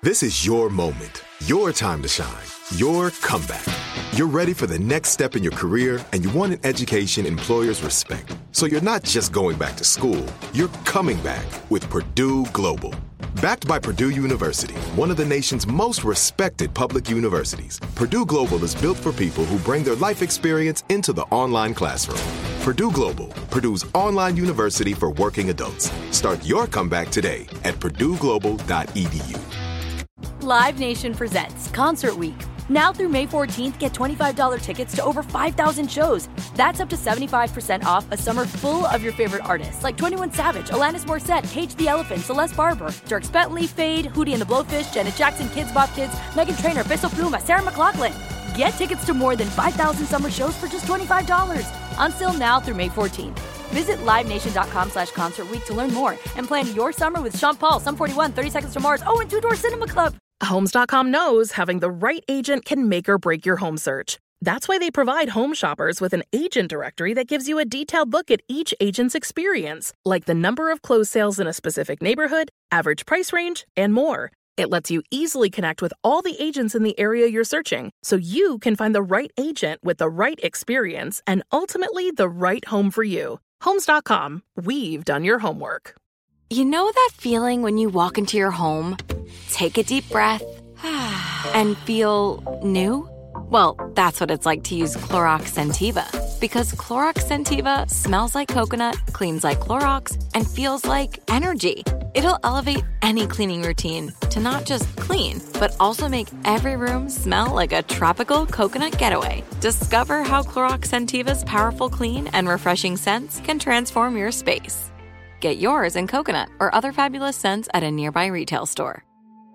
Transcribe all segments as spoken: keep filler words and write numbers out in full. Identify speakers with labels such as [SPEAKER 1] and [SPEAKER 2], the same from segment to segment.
[SPEAKER 1] This is your moment, your time to shine, your comeback. You're ready for the next step in your career, and you want an education employers respect. So you're not just going back to school, you're coming back with Purdue Global. Backed by Purdue University, one of the nation's most respected public universities, Purdue Global is built for people who bring their life experience into the online classroom. Purdue Global, Purdue's online university for working adults. Start your comeback today at purdue global dot e d u.
[SPEAKER 2] Live Nation presents Concert Week. Now through May fourteenth, get twenty-five dollars tickets to over five thousand shows. That's up to seventy-five percent off a summer full of your favorite artists like twenty-one Savage, Alanis Morissette, Cage the Elephant, Celeste Barber, Dierks Bentley, Fade, Hootie and the Blowfish, Janet Jackson, Kids Bop Kids, Meghan Trainor, Bissell Pluma, Sarah McLachlan. Get tickets to more than five thousand summer shows for just twenty-five dollars. Until now through May fourteenth. Visit livenation.com slash concert week to learn more and plan your summer with Sean Paul, Sum forty-one, thirty Seconds to Mars, oh, and Two Door Cinema Club.
[SPEAKER 3] Homes dot com knows having the right agent can make or break your home search. That's why they provide home shoppers with an agent directory that gives you a detailed look at each agent's experience, like the number of closed sales in a specific neighborhood, average price range, and more. It lets you easily connect with all the agents in the area you're searching, so you can find the right agent with the right experience and ultimately the right home for you. Homes dot com. We've done your homework.
[SPEAKER 4] You know that feeling when you walk into your home, take a deep breath, and feel new? Well, that's what it's like to use Clorox Scentiva. Because Clorox Scentiva smells like coconut, cleans like Clorox, and feels like energy. It'll elevate any cleaning routine to not just clean, but also make every room smell like a tropical coconut getaway. Discover how Clorox Scentiva's powerful clean and refreshing scents can transform your space. Get yours in coconut or other fabulous scents at a nearby retail store.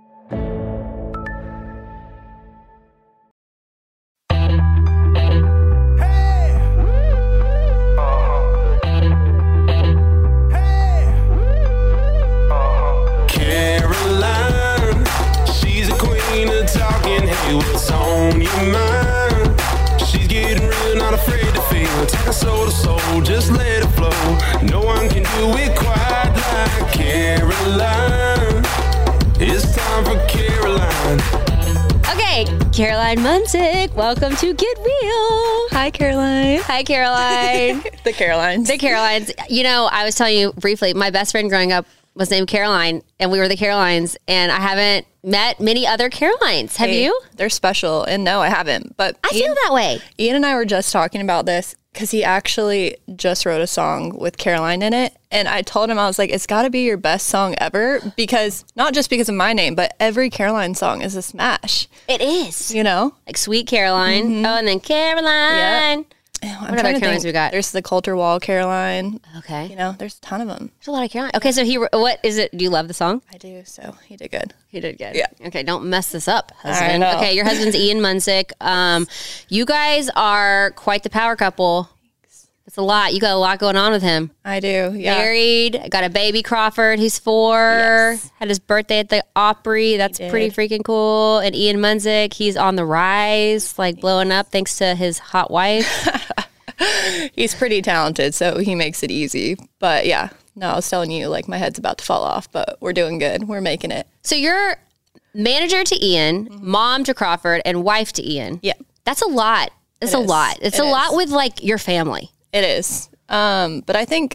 [SPEAKER 5] Caroline, she's a queen of talking. Hey, what's on your mind? She's getting real, not afraid to feel. Talking soul to soul, just let it flow. No one can do it quite like Caroline. It's time for Caroline.
[SPEAKER 6] Okay, Caroline Munsick, welcome to Get Real.
[SPEAKER 7] Hi, Caroline.
[SPEAKER 6] Hi, Caroline.
[SPEAKER 7] The Carolines.
[SPEAKER 6] The Carolines. You know, I was telling you briefly, my best friend growing up was named Caroline, and we were the Carolines, and I haven't met many other Carolines. Have
[SPEAKER 7] Hey,
[SPEAKER 6] you?
[SPEAKER 7] They're special, and no, I haven't. But
[SPEAKER 6] I
[SPEAKER 7] Ian,
[SPEAKER 6] feel that way.
[SPEAKER 7] Ian and I were just talking about this because he actually just wrote a song with Caroline in it, and I told him, I was like, it's got to be your best song ever, because not just because of my name, but every Caroline song is a smash.
[SPEAKER 6] It is.
[SPEAKER 7] You know?
[SPEAKER 6] Like Sweet Caroline. Mm-hmm. Oh, and then Caroline.
[SPEAKER 7] Yep. I'm
[SPEAKER 6] what other Carolines we got?
[SPEAKER 7] There's the Coulter Wall Caroline.
[SPEAKER 6] Okay.
[SPEAKER 7] You know, there's a ton of them.
[SPEAKER 6] There's a lot of Caroline. Okay, so he, what is it? Do you love the song?
[SPEAKER 7] I do, so he did good.
[SPEAKER 6] He did good.
[SPEAKER 7] Yeah.
[SPEAKER 6] Okay, don't mess this up, husband.
[SPEAKER 7] I know.
[SPEAKER 6] Okay, your husband's Ian Munsick. Um, you guys are quite the power couple. It's a lot. You got a lot going on with him.
[SPEAKER 7] I do, yeah.
[SPEAKER 6] Married, got a baby, Crawford. He's four.
[SPEAKER 7] Yes.
[SPEAKER 6] Had his birthday at the Opry. That's pretty freaking cool. And Ian Munsick, he's on the rise, like blowing up thanks to his hot wife.
[SPEAKER 7] He's pretty talented, so he makes it easy. But yeah, no, I was telling you, like, my head's about to fall off, but we're doing good. We're making it.
[SPEAKER 6] So you're manager to Ian, mm-hmm. mom to Crawford, and wife to Ian.
[SPEAKER 7] Yeah.
[SPEAKER 6] That's a lot. It's
[SPEAKER 7] It
[SPEAKER 6] a
[SPEAKER 7] is.
[SPEAKER 6] lot. It's
[SPEAKER 7] It
[SPEAKER 6] a
[SPEAKER 7] is.
[SPEAKER 6] lot with, like, your family.
[SPEAKER 7] It is. Um, but I think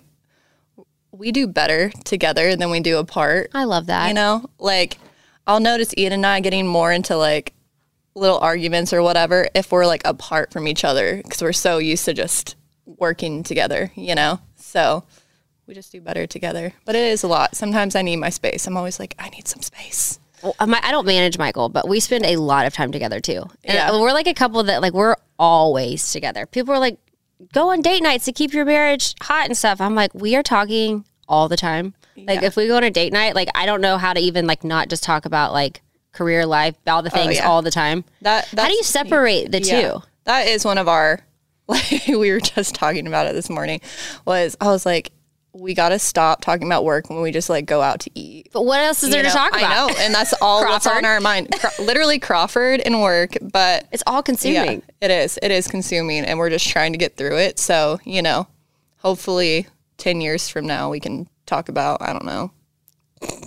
[SPEAKER 7] we do better together than we do apart.
[SPEAKER 6] I love that.
[SPEAKER 7] You know? Like, I'll notice Ian and I getting more into, like, little arguments or whatever if we're, like, apart from each other, because we're so used to just working together, you know? So we just do better together. But it is a lot. Sometimes I need my space. I'm always like, I need some space.
[SPEAKER 6] Well, I don't manage Michael, but we spend a lot of time together too. And
[SPEAKER 7] Yeah.
[SPEAKER 6] we're like a couple that like we're always together. People are like, go on date nights to keep your marriage hot and stuff. I'm like, we are talking all the time. Like
[SPEAKER 7] Yeah.
[SPEAKER 6] if we go on a date night, like I don't know how to even like not just talk about like career life, all the things
[SPEAKER 7] yeah.
[SPEAKER 6] all the time.
[SPEAKER 7] That
[SPEAKER 6] How do you separate the
[SPEAKER 7] yeah.
[SPEAKER 6] two?
[SPEAKER 7] That is one of our, like we were just talking about it this morning, was I was like, we got to stop talking about work when we just like go out to eat.
[SPEAKER 6] But what else is there
[SPEAKER 7] You
[SPEAKER 6] to
[SPEAKER 7] know,
[SPEAKER 6] talk about?
[SPEAKER 7] I know, and that's all what's
[SPEAKER 6] Crawford.
[SPEAKER 7] on our mind. Cro- literally Crawford and work, but
[SPEAKER 6] It's all consuming.
[SPEAKER 7] yeah, it is. It is consuming, and we're just trying to get through it. So, you know, hopefully ten years from now we can talk about, I don't know,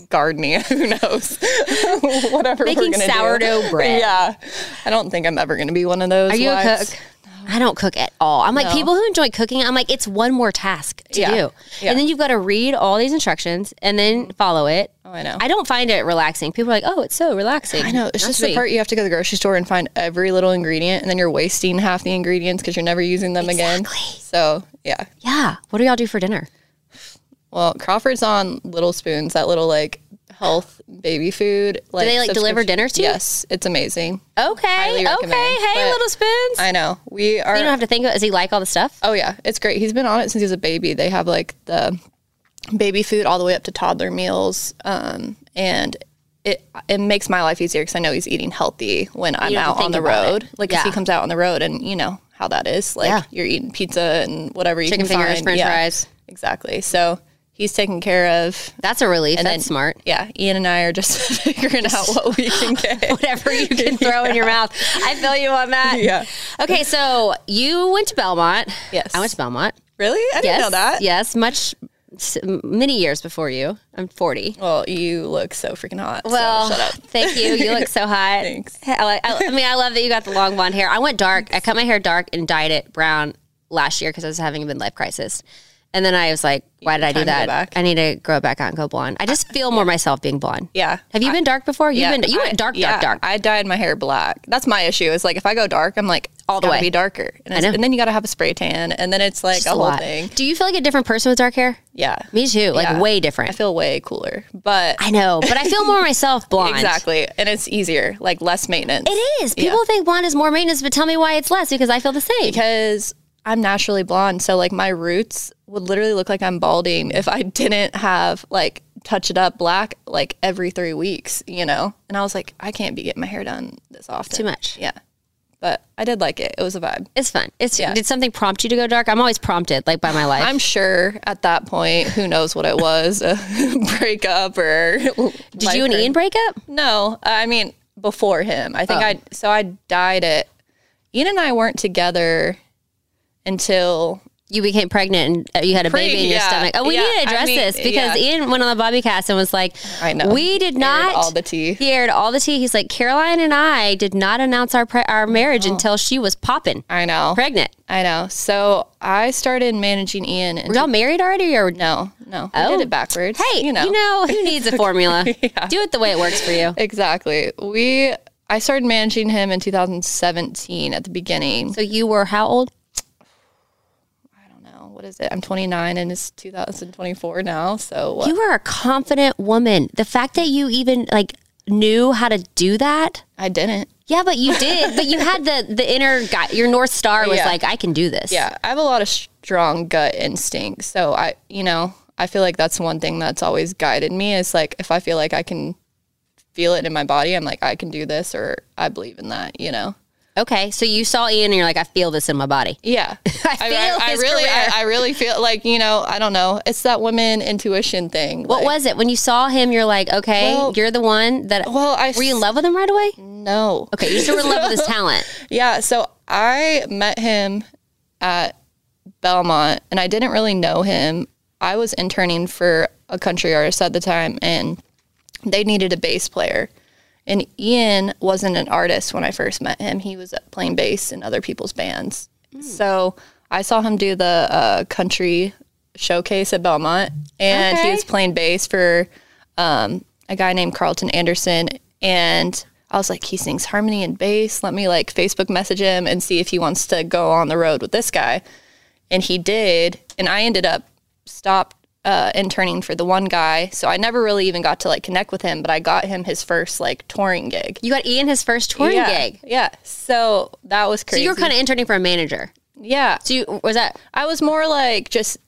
[SPEAKER 7] gardening. Who knows? Whatever
[SPEAKER 6] Making
[SPEAKER 7] we're gonna
[SPEAKER 6] sourdough
[SPEAKER 7] do.
[SPEAKER 6] bread.
[SPEAKER 7] Yeah. I don't think I'm ever going to be one of those.
[SPEAKER 6] Are you
[SPEAKER 7] wives.
[SPEAKER 6] a cook? I don't cook at all. I'm like,
[SPEAKER 7] No.
[SPEAKER 6] people who enjoy cooking, I'm like, it's one more task to
[SPEAKER 7] Yeah.
[SPEAKER 6] do.
[SPEAKER 7] Yeah.
[SPEAKER 6] And then you've got to read all these instructions and then follow it.
[SPEAKER 7] Oh, I know.
[SPEAKER 6] I don't find it relaxing. People are like, oh, it's so relaxing.
[SPEAKER 7] I know. It's
[SPEAKER 6] Not
[SPEAKER 7] just
[SPEAKER 6] to
[SPEAKER 7] the
[SPEAKER 6] me.
[SPEAKER 7] part you have to go to the grocery store and find every little ingredient, and then you're wasting half the ingredients because you're never using them again.
[SPEAKER 6] Exactly.
[SPEAKER 7] So, yeah.
[SPEAKER 6] Yeah. What do y'all do for dinner?
[SPEAKER 7] Well, Crawford's on Little Spoons, that little like health baby food. Like,
[SPEAKER 6] they, like, deliver
[SPEAKER 7] subscription-
[SPEAKER 6] dinners to you?
[SPEAKER 7] Yes, it's amazing.
[SPEAKER 6] Okay.
[SPEAKER 7] Highly
[SPEAKER 6] Okay.
[SPEAKER 7] recommend,
[SPEAKER 6] Hey,
[SPEAKER 7] but
[SPEAKER 6] Little Spoons.
[SPEAKER 7] I know we are.
[SPEAKER 6] you don't have to think about. Does he like all the stuff?
[SPEAKER 7] Oh yeah, it's great. He's been on it since he was a baby. They have like the baby food all the way up to toddler meals, um, and it it makes my life easier because I know he's eating healthy when I'm
[SPEAKER 6] don't have to
[SPEAKER 7] out on
[SPEAKER 6] think
[SPEAKER 7] the
[SPEAKER 6] about
[SPEAKER 7] road.
[SPEAKER 6] it.
[SPEAKER 7] Like, 'cause
[SPEAKER 6] Yeah.
[SPEAKER 7] he comes out on the road, and you know how that is. Like,
[SPEAKER 6] Yeah.
[SPEAKER 7] you're eating pizza and whatever you
[SPEAKER 6] Chicken
[SPEAKER 7] can
[SPEAKER 6] fingers,
[SPEAKER 7] find.
[SPEAKER 6] French
[SPEAKER 7] Yeah,
[SPEAKER 6] fries.
[SPEAKER 7] exactly. So he's taken care of.
[SPEAKER 6] That's a relief.
[SPEAKER 7] And
[SPEAKER 6] That's
[SPEAKER 7] then,
[SPEAKER 6] smart.
[SPEAKER 7] Yeah, Ian and I are just figuring out what we can get.
[SPEAKER 6] Whatever you can throw in your mouth. I feel you on that.
[SPEAKER 7] Yeah.
[SPEAKER 6] Okay, so you went to Belmont.
[SPEAKER 7] Yes.
[SPEAKER 6] I went to Belmont.
[SPEAKER 7] Really? I didn't
[SPEAKER 6] Yes.
[SPEAKER 7] know that.
[SPEAKER 6] Yes, much, s- many years before you. I'm forty.
[SPEAKER 7] Well, you look so freaking hot.
[SPEAKER 6] Well,
[SPEAKER 7] so shut up.
[SPEAKER 6] thank you. You look so hot.
[SPEAKER 7] Thanks.
[SPEAKER 6] I, like, I, I mean, I love that you got the long blonde hair. I went dark. I cut my hair dark and dyed it brown last year because I was having a midlife crisis. And then I was like, why did I do
[SPEAKER 7] Time to go
[SPEAKER 6] that?
[SPEAKER 7] back.
[SPEAKER 6] I need to grow it back out and go blonde. I just feel more myself being blonde.
[SPEAKER 7] Yeah.
[SPEAKER 6] Have you been dark before? You've been. You
[SPEAKER 7] I-
[SPEAKER 6] went dark, dark,
[SPEAKER 7] yeah,
[SPEAKER 6] dark.
[SPEAKER 7] I dyed my hair black. That's my issue. Is like if I go dark, I'm like
[SPEAKER 6] All the
[SPEAKER 7] gotta
[SPEAKER 6] way.
[SPEAKER 7] be darker, and, it's-
[SPEAKER 6] know.
[SPEAKER 7] and then you got to have a spray tan, and then it's like
[SPEAKER 6] Just
[SPEAKER 7] a
[SPEAKER 6] a
[SPEAKER 7] whole
[SPEAKER 6] lot.
[SPEAKER 7] thing.
[SPEAKER 6] Do you feel like a different person with dark hair?
[SPEAKER 7] Yeah,
[SPEAKER 6] Me too. Like
[SPEAKER 7] Yeah.
[SPEAKER 6] way different.
[SPEAKER 7] I feel way cooler, but
[SPEAKER 6] I know, but I feel more myself blonde.
[SPEAKER 7] exactly, and it's easier, like less maintenance.
[SPEAKER 6] It is. People think blonde is more maintenance, but tell me why it's less because I feel the same.
[SPEAKER 7] because I'm naturally blonde, so like my roots would literally look like I'm balding if I didn't have like touch it up black like every three weeks, you know. And I was like, I can't be getting my hair done this often.
[SPEAKER 6] Too much.
[SPEAKER 7] Yeah, but I did like it. It was a vibe.
[SPEAKER 6] It's fun. It's
[SPEAKER 7] Yeah.
[SPEAKER 6] Did something prompt you to go dark? I'm always prompted, like by my life.
[SPEAKER 7] I'm sure at that point, who knows what it was, a breakup or.
[SPEAKER 6] Did you and Ian break up?
[SPEAKER 7] No, I mean before him. I think
[SPEAKER 6] Oh.
[SPEAKER 7] I so I dyed it. Ian and I weren't together until
[SPEAKER 6] You became pregnant and uh, you had a
[SPEAKER 7] Pre-
[SPEAKER 6] baby in your
[SPEAKER 7] yeah.
[SPEAKER 6] stomach. Oh, we
[SPEAKER 7] Yeah,
[SPEAKER 6] need to
[SPEAKER 7] I
[SPEAKER 6] address
[SPEAKER 7] mean,
[SPEAKER 6] this because
[SPEAKER 7] yeah.
[SPEAKER 6] Ian went on the Bobby Cast and was like,
[SPEAKER 7] I know.
[SPEAKER 6] we did
[SPEAKER 7] Aired
[SPEAKER 6] not
[SPEAKER 7] all the tea.
[SPEAKER 6] He aired all the tea. He's like, Caroline and I did not announce our pre- our marriage
[SPEAKER 7] Oh.
[SPEAKER 6] until she was popping,
[SPEAKER 7] I know.
[SPEAKER 6] pregnant.
[SPEAKER 7] I know. So I started managing Ian. And
[SPEAKER 6] Were y'all married already, or
[SPEAKER 7] no, no,
[SPEAKER 6] Oh.
[SPEAKER 7] we did it backwards.
[SPEAKER 6] Hey,
[SPEAKER 7] you know,
[SPEAKER 6] who needs a formula? Do it the way it works for you.
[SPEAKER 7] exactly. We I started managing him in two thousand seventeen at the beginning.
[SPEAKER 6] So you were how old?
[SPEAKER 7] No, what is it? I'm twenty-nine and it's two thousand twenty-four now. So what?
[SPEAKER 6] You were a confident woman. The fact that you even like knew how to do that.
[SPEAKER 7] I didn't.
[SPEAKER 6] Yeah, but you did. But you had the the inner guy. Your North Star was
[SPEAKER 7] Yeah.
[SPEAKER 6] like, I can do this.
[SPEAKER 7] Yeah, I have a lot of strong gut instinct. So I, you know, I feel like that's one thing that's always guided me is like if I feel like I can feel it in my body, I'm like I can do this or I believe in that, you know.
[SPEAKER 6] Okay, so you saw Ian and you're like, I feel this in my body.
[SPEAKER 7] Yeah.
[SPEAKER 6] I feel
[SPEAKER 7] I,
[SPEAKER 6] his
[SPEAKER 7] really
[SPEAKER 6] career.
[SPEAKER 7] I, I really feel like, you know, I don't know. It's that women intuition thing.
[SPEAKER 6] What was it when you saw him? You're like, okay,
[SPEAKER 7] Well-
[SPEAKER 6] you're the one that.
[SPEAKER 7] Well, I
[SPEAKER 6] were you in love with him right away?
[SPEAKER 7] No.
[SPEAKER 6] Okay, you still were in love with his talent.
[SPEAKER 7] Yeah, so I met him at Belmont and I didn't really know him. I was interning for a country artist at the time and they needed a bass player. And Ian wasn't an artist when I first met him. He was playing bass in other people's bands. So I saw him do the uh, country showcase at Belmont and
[SPEAKER 6] Okay.
[SPEAKER 7] he was playing bass for um, a guy named Carlton Anderson. And I was like, he sings harmony and bass. Let me like Facebook message him and see if he wants to go on the road with this guy. And he did. And I ended up stopped uh, interning for the one guy. So I never really even got to like connect with him, but I got him his first like touring gig.
[SPEAKER 6] You got Ian his first touring
[SPEAKER 7] yeah,
[SPEAKER 6] gig.
[SPEAKER 7] Yeah. So that was
[SPEAKER 6] So
[SPEAKER 7] crazy.
[SPEAKER 6] you were kind of interning for a manager.
[SPEAKER 7] yeah.
[SPEAKER 6] So you, was that
[SPEAKER 7] I was more like just,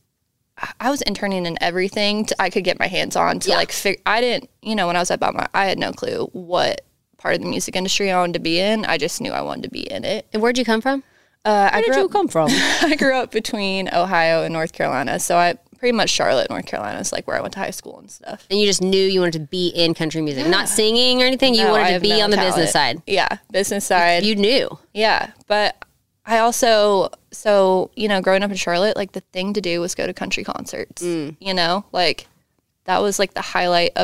[SPEAKER 7] I was interning in everything to, I could get my hands on to
[SPEAKER 6] Yeah.
[SPEAKER 7] like, fig- I didn't, you know, when I was at Belmont, I had no clue what part of the music industry I wanted to be in. I just knew I wanted to be in it.
[SPEAKER 6] and where'd you come from?
[SPEAKER 7] Uh, I
[SPEAKER 6] Where did
[SPEAKER 7] grew
[SPEAKER 6] you
[SPEAKER 7] up,
[SPEAKER 6] come from?
[SPEAKER 7] I grew up between Ohio and North Carolina. So I pretty much Charlotte, North Carolina is like where I went to high school and stuff.
[SPEAKER 6] And you just knew you wanted to be in country music, not singing or anything. You
[SPEAKER 7] No, I
[SPEAKER 6] wanted to
[SPEAKER 7] have
[SPEAKER 6] be
[SPEAKER 7] no
[SPEAKER 6] on the
[SPEAKER 7] talent.
[SPEAKER 6] business side.
[SPEAKER 7] Yeah, business side.
[SPEAKER 6] You knew.
[SPEAKER 7] Yeah, but I also, so, you know, growing up in Charlotte, like the thing to do was go to country concerts,
[SPEAKER 6] Mm.
[SPEAKER 7] you know, like that was like the highlight of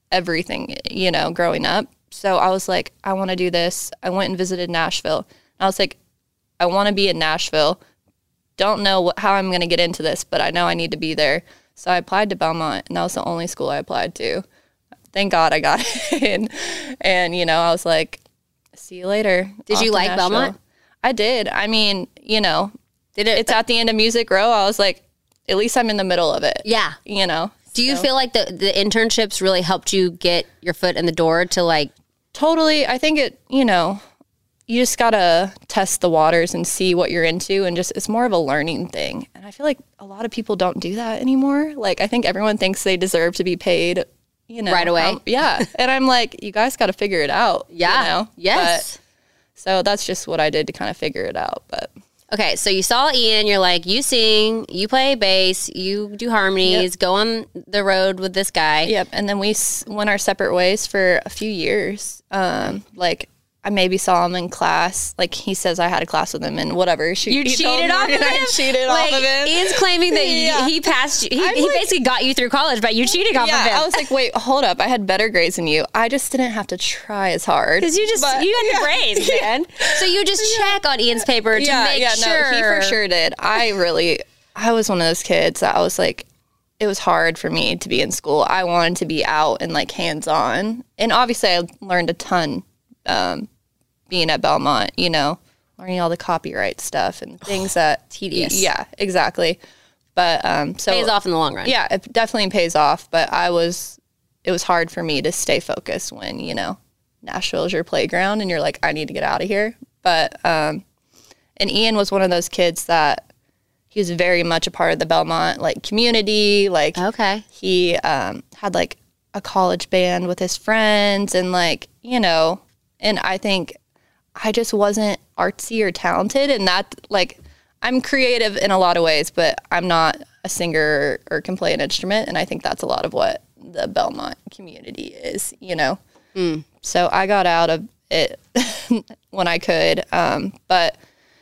[SPEAKER 7] everything, you know, growing up. So I was like, I want to do this. I went and visited Nashville. And I was like, I want to be in Nashville. Don't know what, how I'm going to get into this, but I know I need to be there. So I applied to Belmont, and that was the only school I applied to. Thank God I got in. And, you know, I was like, see you later.
[SPEAKER 6] Did you like
[SPEAKER 7] Nashville.
[SPEAKER 6] Belmont?
[SPEAKER 7] I did. I mean, you know,
[SPEAKER 6] Did it?
[SPEAKER 7] it's at the end of Music Row. I was like, at least I'm in the middle of it.
[SPEAKER 6] Yeah.
[SPEAKER 7] You know?
[SPEAKER 6] Do you
[SPEAKER 7] so.
[SPEAKER 6] feel like the, the internships really helped you get your foot in the door to like?
[SPEAKER 7] Totally. I think it, you know, you just got to test the waters and see what you're into, and just, it's more of a learning thing. And I feel like a lot of people don't do that anymore. Like, I think everyone thinks they deserve to be paid, you know.
[SPEAKER 6] Right away.
[SPEAKER 7] Um, yeah. And I'm like, you guys got to figure it out.
[SPEAKER 6] Yeah.
[SPEAKER 7] You know?
[SPEAKER 6] Yes.
[SPEAKER 7] But, so that's just what I did to kind of figure it out. But
[SPEAKER 6] Okay, so you saw Ian, you're like, you sing, you play bass, you do harmonies,
[SPEAKER 7] Yep.
[SPEAKER 6] go on the road with this guy.
[SPEAKER 7] Yep. And then we s- went our separate ways for a few years. Um, like, I maybe saw him in class. Like, he says I had a class with him and whatever. She,
[SPEAKER 6] You
[SPEAKER 7] he told
[SPEAKER 6] cheated
[SPEAKER 7] me
[SPEAKER 6] off of him?
[SPEAKER 7] and I cheated
[SPEAKER 6] like,
[SPEAKER 7] off of him.
[SPEAKER 6] Ian's claiming that
[SPEAKER 7] Yeah.
[SPEAKER 6] he, he passed you. He,
[SPEAKER 7] I'm
[SPEAKER 6] he
[SPEAKER 7] like-
[SPEAKER 6] basically got you through college, but you cheated off
[SPEAKER 7] yeah,
[SPEAKER 6] of him.
[SPEAKER 7] I was like, wait, hold up. I had better grades than you. I just didn't have to try as hard.
[SPEAKER 6] Because you just,
[SPEAKER 7] But-
[SPEAKER 6] you had
[SPEAKER 7] yeah.
[SPEAKER 6] the brains, man. So you just check on Ian's paper to
[SPEAKER 7] yeah,
[SPEAKER 6] make
[SPEAKER 7] yeah,
[SPEAKER 6] sure.
[SPEAKER 7] no, he for sure did. I really, I was one of those kids that I was like, it was hard for me to be in school. I wanted to be out and like hands-on. And obviously I learned a ton um, being at Belmont, you know, learning all the copyright stuff and things that.
[SPEAKER 6] Tedious.
[SPEAKER 7] Yeah, exactly. But um, so.
[SPEAKER 6] Pays off in the long run.
[SPEAKER 7] Yeah, it definitely pays off. But I was, it was hard for me to stay focused when, you know, Nashville is your playground and you're like, I need to get out of here. But, um, and Ian was one of those kids that he was very much a part of the Belmont, like, community. Like,
[SPEAKER 6] Okay.
[SPEAKER 7] he um, had, like, a college band with his friends and, like, you know, and I think I just wasn't artsy or talented. And that, like, I'm creative in a lot of ways, but I'm not a singer or, or can play an instrument. And I think that's a lot of what the Belmont community is, you know.
[SPEAKER 6] Mm.
[SPEAKER 7] So I got out of it when I could. Um, but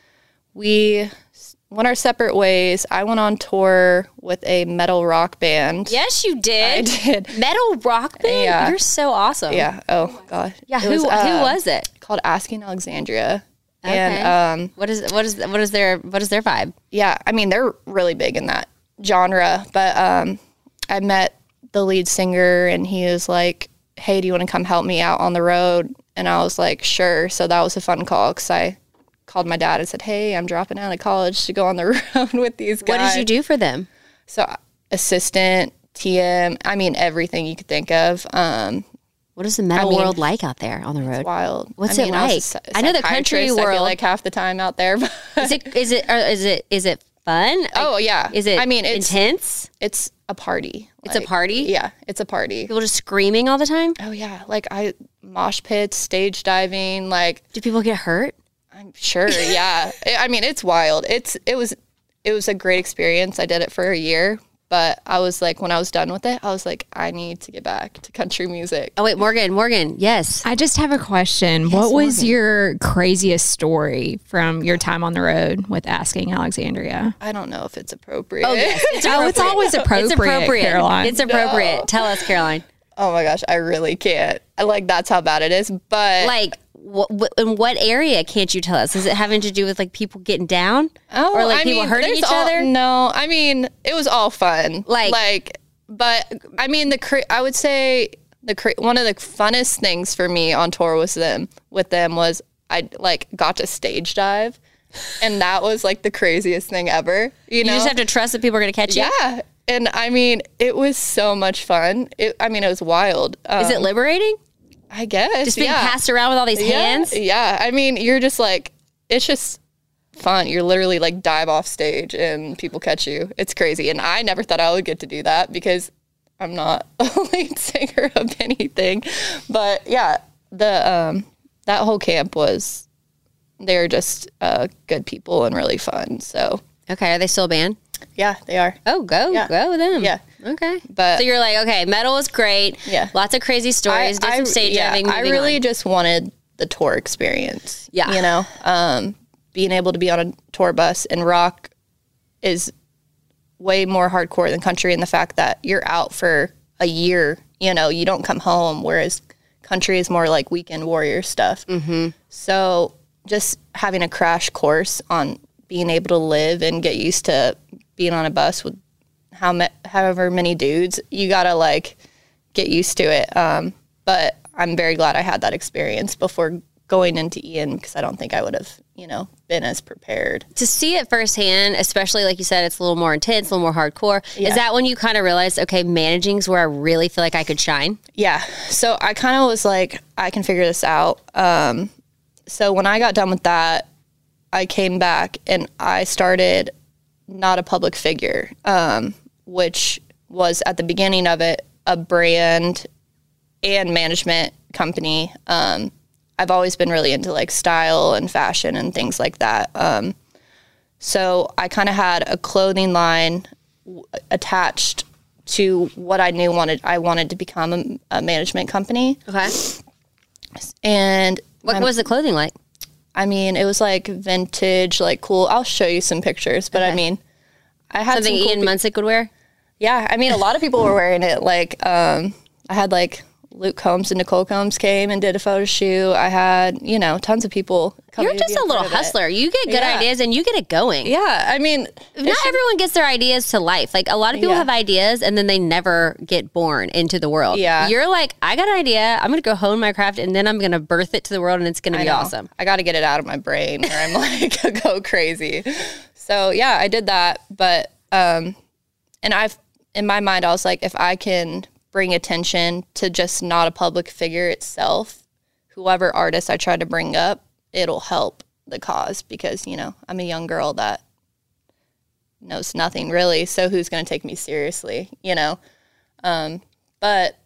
[SPEAKER 7] we went our separate ways. I went on tour with a metal rock band.
[SPEAKER 6] Yes, you did.
[SPEAKER 7] I did.
[SPEAKER 6] Metal rock band?
[SPEAKER 7] Yeah.
[SPEAKER 6] You're so awesome.
[SPEAKER 7] Yeah. Oh, God.
[SPEAKER 6] Yeah,
[SPEAKER 7] It
[SPEAKER 6] who,
[SPEAKER 7] was,
[SPEAKER 6] who
[SPEAKER 7] uh,
[SPEAKER 6] was it?
[SPEAKER 7] Called Asking Alexandria.
[SPEAKER 6] Okay.
[SPEAKER 7] And um,
[SPEAKER 6] What is what is what is their what is their vibe?
[SPEAKER 7] yeah, I mean, they're really big in that genre. But um, I met the lead singer, and he was like, hey, do you want to come help me out on the road? And I was like, sure. So that was a fun call because I called my dad and said, hey, I'm dropping out of college to go on the road with these guys.
[SPEAKER 6] What did you do for them?
[SPEAKER 7] So assistant, T M, I mean, everything you could think of. Um,
[SPEAKER 6] What is the metal
[SPEAKER 7] I mean,
[SPEAKER 6] world like out there on the road?
[SPEAKER 7] wild.
[SPEAKER 6] What's
[SPEAKER 7] I
[SPEAKER 6] it
[SPEAKER 7] mean, I was a
[SPEAKER 6] like?
[SPEAKER 7] psy-
[SPEAKER 6] I know the country
[SPEAKER 7] psychiatrist, I
[SPEAKER 6] world-
[SPEAKER 7] feel like half the time out there. but-
[SPEAKER 6] Is it is it or is it is it fun?
[SPEAKER 7] Oh, yeah.
[SPEAKER 6] Is it
[SPEAKER 7] I mean, it's-
[SPEAKER 6] intense?
[SPEAKER 7] It's a party.
[SPEAKER 6] It's a party?
[SPEAKER 7] Yeah, it's a party.
[SPEAKER 6] People just screaming all the time?
[SPEAKER 7] Oh yeah, like I mosh pits, stage diving, like
[SPEAKER 6] Do people get hurt?
[SPEAKER 7] I'm sure. Yeah, I I mean it's wild. It's it was it was a great experience. I did it for a year, but I was like, when I was done with it, I was like, I need to get back to country music.
[SPEAKER 6] Oh wait, Morgan, Morgan, yes.
[SPEAKER 8] I just have a question. what was your craziest story from your time on the road with Asking Alexandria?
[SPEAKER 7] I don't know if it's appropriate.
[SPEAKER 6] Oh yes, it's
[SPEAKER 8] Oh, it's always appropriate,
[SPEAKER 6] It's appropriate,
[SPEAKER 8] Caroline.
[SPEAKER 6] It's appropriate.
[SPEAKER 7] No.
[SPEAKER 6] Tell us, Caroline.
[SPEAKER 7] Oh my gosh, I really can't. I, like that's how bad it is. But
[SPEAKER 6] Like, what, what, in what area can't you tell us? Is it having to do with like people getting down,
[SPEAKER 7] Oh,
[SPEAKER 6] or like
[SPEAKER 7] I
[SPEAKER 6] people
[SPEAKER 7] mean,
[SPEAKER 6] hurting
[SPEAKER 7] there's
[SPEAKER 6] each
[SPEAKER 7] all-
[SPEAKER 6] other?
[SPEAKER 7] No, I mean it was all fun.
[SPEAKER 6] Like-
[SPEAKER 7] like, but I mean the cra- I would say the cra- one of the funnest things for me on tour was them with them was I like got to stage dive, and that was like the craziest thing ever. You,
[SPEAKER 6] You
[SPEAKER 7] know,
[SPEAKER 6] just have to trust that people are going to catch you.
[SPEAKER 7] yeah. And I mean, it was so much fun. It, I mean, it was wild. Um,
[SPEAKER 6] Is it liberating?
[SPEAKER 7] I guess.
[SPEAKER 6] Just being
[SPEAKER 7] yeah.
[SPEAKER 6] passed around with all these
[SPEAKER 7] Yeah,
[SPEAKER 6] hands?
[SPEAKER 7] Yeah. I mean, you're just like, it's just fun. You're literally like dive off stage and people catch you. It's crazy. And I never thought I would get to do that because I'm not a lead singer of anything. But yeah, the um, that whole camp was, they're just uh, good people and really fun. So
[SPEAKER 6] Okay, are they still a band?
[SPEAKER 7] yeah, they are.
[SPEAKER 6] Oh, go,
[SPEAKER 7] Yeah.
[SPEAKER 6] go with them.
[SPEAKER 7] Yeah.
[SPEAKER 6] Okay.
[SPEAKER 7] But
[SPEAKER 6] So you're like, okay, metal was great.
[SPEAKER 7] Yeah.
[SPEAKER 6] Lots of crazy stories. Did some stage
[SPEAKER 7] yeah,
[SPEAKER 6] diving.
[SPEAKER 7] I
[SPEAKER 6] moving
[SPEAKER 7] really
[SPEAKER 6] on.
[SPEAKER 7] just wanted the tour experience.
[SPEAKER 6] Yeah.
[SPEAKER 7] You know, um, being able to be on a tour bus and rock is way more hardcore than country in the fact that you're out for a year you know, you don't come home, whereas country is more like weekend warrior stuff. Mm-hmm. So just having a crash course on being able to live and get used to being on a bus with how ma- however many dudes, you gotta like get used to it. Um, but I'm very glad I had that experience before going into Ian, because I don't think I would have, you know, been as prepared.
[SPEAKER 6] To see it firsthand, especially like you said, it's a little more intense, a little more hardcore. Yeah. Is that when you kind of realized, okay, managing is where I really feel like I could shine? Yeah. So I kind of was like, I can figure this out. Um, so when I got done with that, I came back and I started Not a Public Figure, um, which was at the beginning of it, a brand and management company. Um, I've always been really into like style and fashion and things like that. Um, so I kind of had a clothing line w- attached to what I knew wanted. I wanted to become a, a management company. Okay. And what was the clothing like? I mean, it was like vintage, like cool. I'll show you some pictures, but okay. I mean, I had something some cool Ian pe- Munsick would wear. Yeah, I mean, a lot of people were wearing it. Like, um, I had like. Luke Combs and Nicole Combs came and did a photo shoot. I had, you know, tons of people. You're just a little hustler. You get good yeah. ideas and you get it going. Yeah. I mean, not should, everyone gets their ideas to life. Like a lot of people yeah. have ideas and then they never get born into the world. Yeah. You're like, I got an idea. I'm going to go hone my craft and then I'm going to birth it to the world and it's going to be awesome. I got to get it out of my brain or I'm like, go crazy. So yeah, I did that. But, um, and I've, in my mind, I was like, if I can bring attention to just Not a Public Figure itself, whoever artist I try to bring up, it'll help the cause because, you know, I'm a young girl that knows nothing really, so who's going to take me seriously, you know? Um, but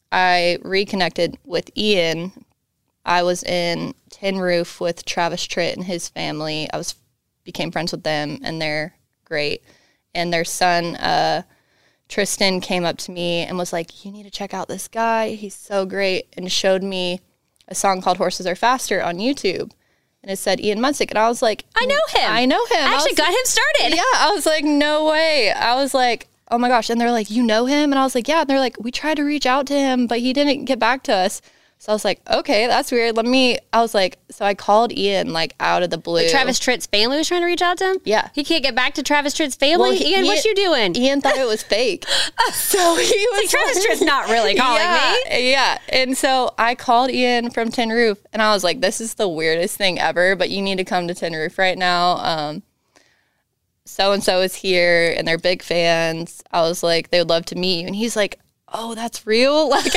[SPEAKER 6] I reconnected with Ian. I was in Tin Roof with Travis Tritt and his family. I was became friends with them, and they're great. And their son, uh, Tristan, came up to me and was like, you need to check out this guy. He's so great. And showed me a song called Horses Are Faster on YouTube. And it said Ian Munsick. And I was like, I know him. I know him. I actually I got him started. Yeah. I was like, no way. I was like, oh my gosh. And they're like, you know him? And I was like, yeah. And they're like, we tried to reach out to him, but he didn't get back to us. So I was like, okay, that's weird. Let me, I was like, so I called Ian like out of the blue. Like Travis Tritt's family was trying to reach out to him? Yeah. He can't get back to Travis Tritt's family? Well, he, Ian, he, what you doing? Ian thought it was fake. So he was like, Travis Tritt's not really calling yeah, me. Yeah. And so I called Ian from Tin Roof and I was like, this is the weirdest thing ever, but you need to come to Tin Roof right now. Um, so-and-so is here and they're big fans. I was like, they would love to meet you. And he's like, oh, that's real? Like,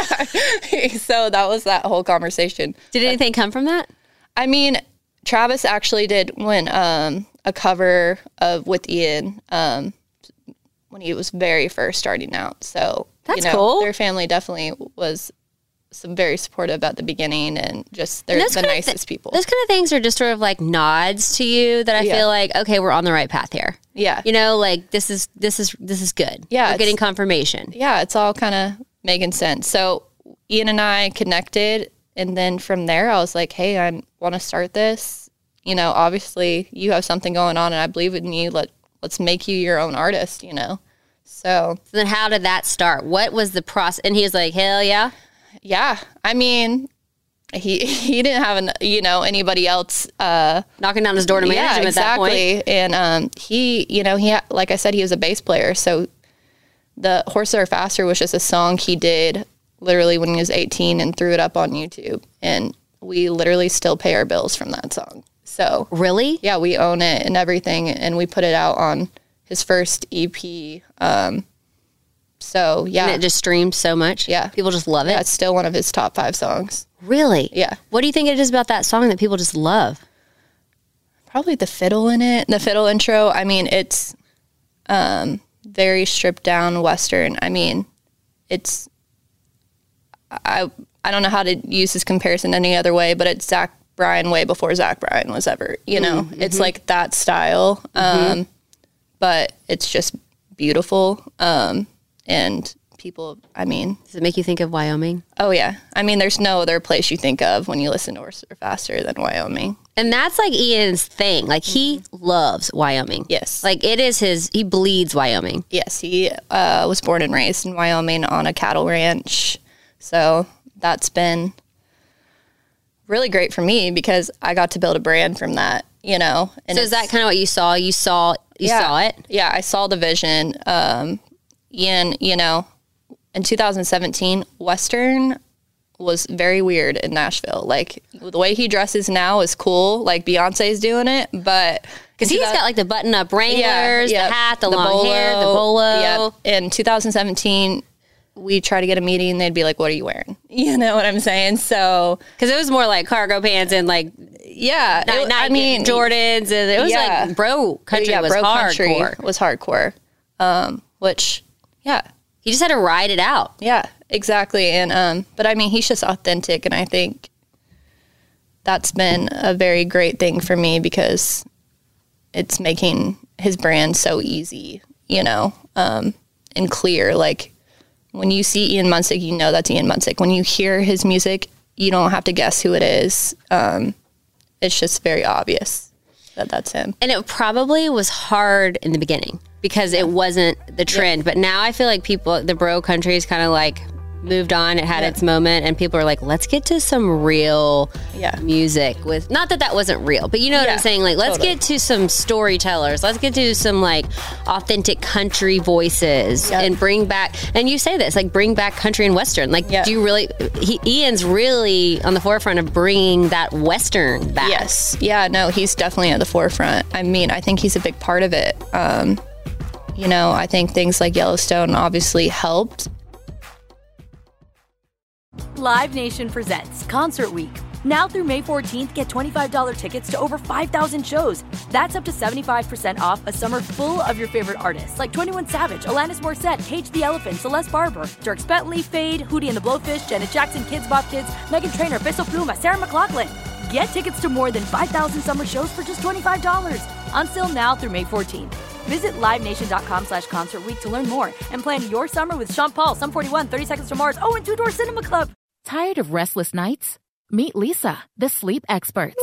[SPEAKER 6] so that was that whole conversation. Did anything come from that? I mean, Travis actually did when um, a cover of with Ian um, when he was very first starting out. So that's you know, cool. Their family definitely was some very supportive at the beginning, and just they're and the nicest th- people. Those kind of things are just sort of like nods to you that I yeah. feel like, okay, we're on the right path here. Yeah. You know, like this is this is this is good. Yeah. We're getting confirmation. Yeah, it's all kind of making sense. So Ian and I connected, and then from there I was like, hey, I want to start this. You know, obviously you have something going on and I believe in you. Let let's make you your own artist, you know. So, so then how did that start? What was the process? And he was like, hell yeah. Yeah, I mean, he he didn't have an, you know anybody else uh, knocking down his door to manage yeah, him at exactly. that point. And um, he, you know, he had, like I said, he was a bass player. So the Horses Are Faster was just a song he did literally when he was eighteen and threw it up on YouTube. And we literally still pay our bills from that song. So really, yeah, we own it and everything, and we put it out on his first E P. Um, So, yeah. And it just streams so much? Yeah. People just love it? Yeah, it's still one of his top five songs. Really? Yeah. What do you think it is about that song that people just love? Probably the fiddle in it. The fiddle intro. I mean, it's um, very stripped down Western. I mean, it's... I I don't know how to use this comparison any other way, but it's Zach Bryan way before Zach Bryan was ever, you know? Mm-hmm. It's like that style. Mm-hmm. Um, but it's just beautiful. Um And people, I mean... Does it make you think of Wyoming? Oh, yeah. I mean, there's no other place you think of when you listen to Horses Are Faster than Wyoming. And that's like Ian's thing. Like, he mm-hmm. loves Wyoming. Yes. Like, it is his... He bleeds Wyoming. Yes. He uh, was born and raised in Wyoming on a cattle ranch.
[SPEAKER 7] So that's been really great for me because I got to build a brand from that, you know. And
[SPEAKER 6] so is that kind of what you saw? You saw you
[SPEAKER 7] yeah,
[SPEAKER 6] saw it?
[SPEAKER 7] Yeah, I saw the vision. Um, Ian, you know, in two thousand seventeen, Western was very weird in Nashville. Like, the way he dresses now is cool. Like, Beyonce's doing it, but...
[SPEAKER 6] Because he's got, like, the button-up Wranglers, yeah, yeah, the hat, the, the long bolo, hair, the bolo.
[SPEAKER 7] Yeah. In two thousand seventeen... we try to get a meeting, they'd be like, what are you wearing? You know what I'm saying? So,
[SPEAKER 6] because it was more like cargo pants and like,
[SPEAKER 7] yeah,
[SPEAKER 6] not,
[SPEAKER 7] it,
[SPEAKER 6] not
[SPEAKER 7] I mean,
[SPEAKER 6] Jordans. And it was yeah. like bro country yeah, was bro hardcore.
[SPEAKER 7] Country was hardcore. Um, which, yeah.
[SPEAKER 6] He just had to ride it out.
[SPEAKER 7] Yeah, exactly. And, um, but I mean, he's just authentic. And I think that's been a very great thing for me because it's making his brand so easy, you know, um, and clear. Like, when you see Ian Munsick, you know that's Ian Munsick. When you hear his music, you don't have to guess who it is. Um, it's just very obvious that that's him.
[SPEAKER 6] And it probably was hard in the beginning because it wasn't the trend. Yeah. But now I feel like people, the bro country is kind of like moved on. It had yeah. its moment, and people are like, let's get to some real
[SPEAKER 7] yeah.
[SPEAKER 6] music with, not that that wasn't real, but you know what yeah, I'm saying? Like, let's totally. get to some storytellers. Let's get to some like authentic country voices yep. and bring back, and you say this, like bring back country and Western. Like, yeah. do you really, he, Ian's really on the forefront of bringing that Western back.
[SPEAKER 7] Yes. Yeah, no, he's definitely at the forefront. I mean, I think he's a big part of it. Um, you know, I think things like Yellowstone obviously helped.
[SPEAKER 2] Live Nation presents Concert Week. Now through May fourteenth, get twenty-five dollars tickets to over five thousand shows. That's up to seventy-five percent off a summer full of your favorite artists like twenty-one Savage, Alanis Morissette, Cage the Elephant, Celeste Barber, Dierks Bentley, Fade, Hootie and the Blowfish, Janet Jackson, Kids Bop Kids, Meghan Trainor, Peso Pluma, Sarah McLachlan. Get tickets to more than five thousand summer shows for just twenty-five dollars. Until now through May fourteenth. Visit livenation.com slash concert week to learn more and plan your summer with Sean Paul, Sum forty-one, thirty Seconds to Mars, oh, and Two Door Cinema Club.
[SPEAKER 9] Tired of restless nights? Meet Leesa, the sleep experts.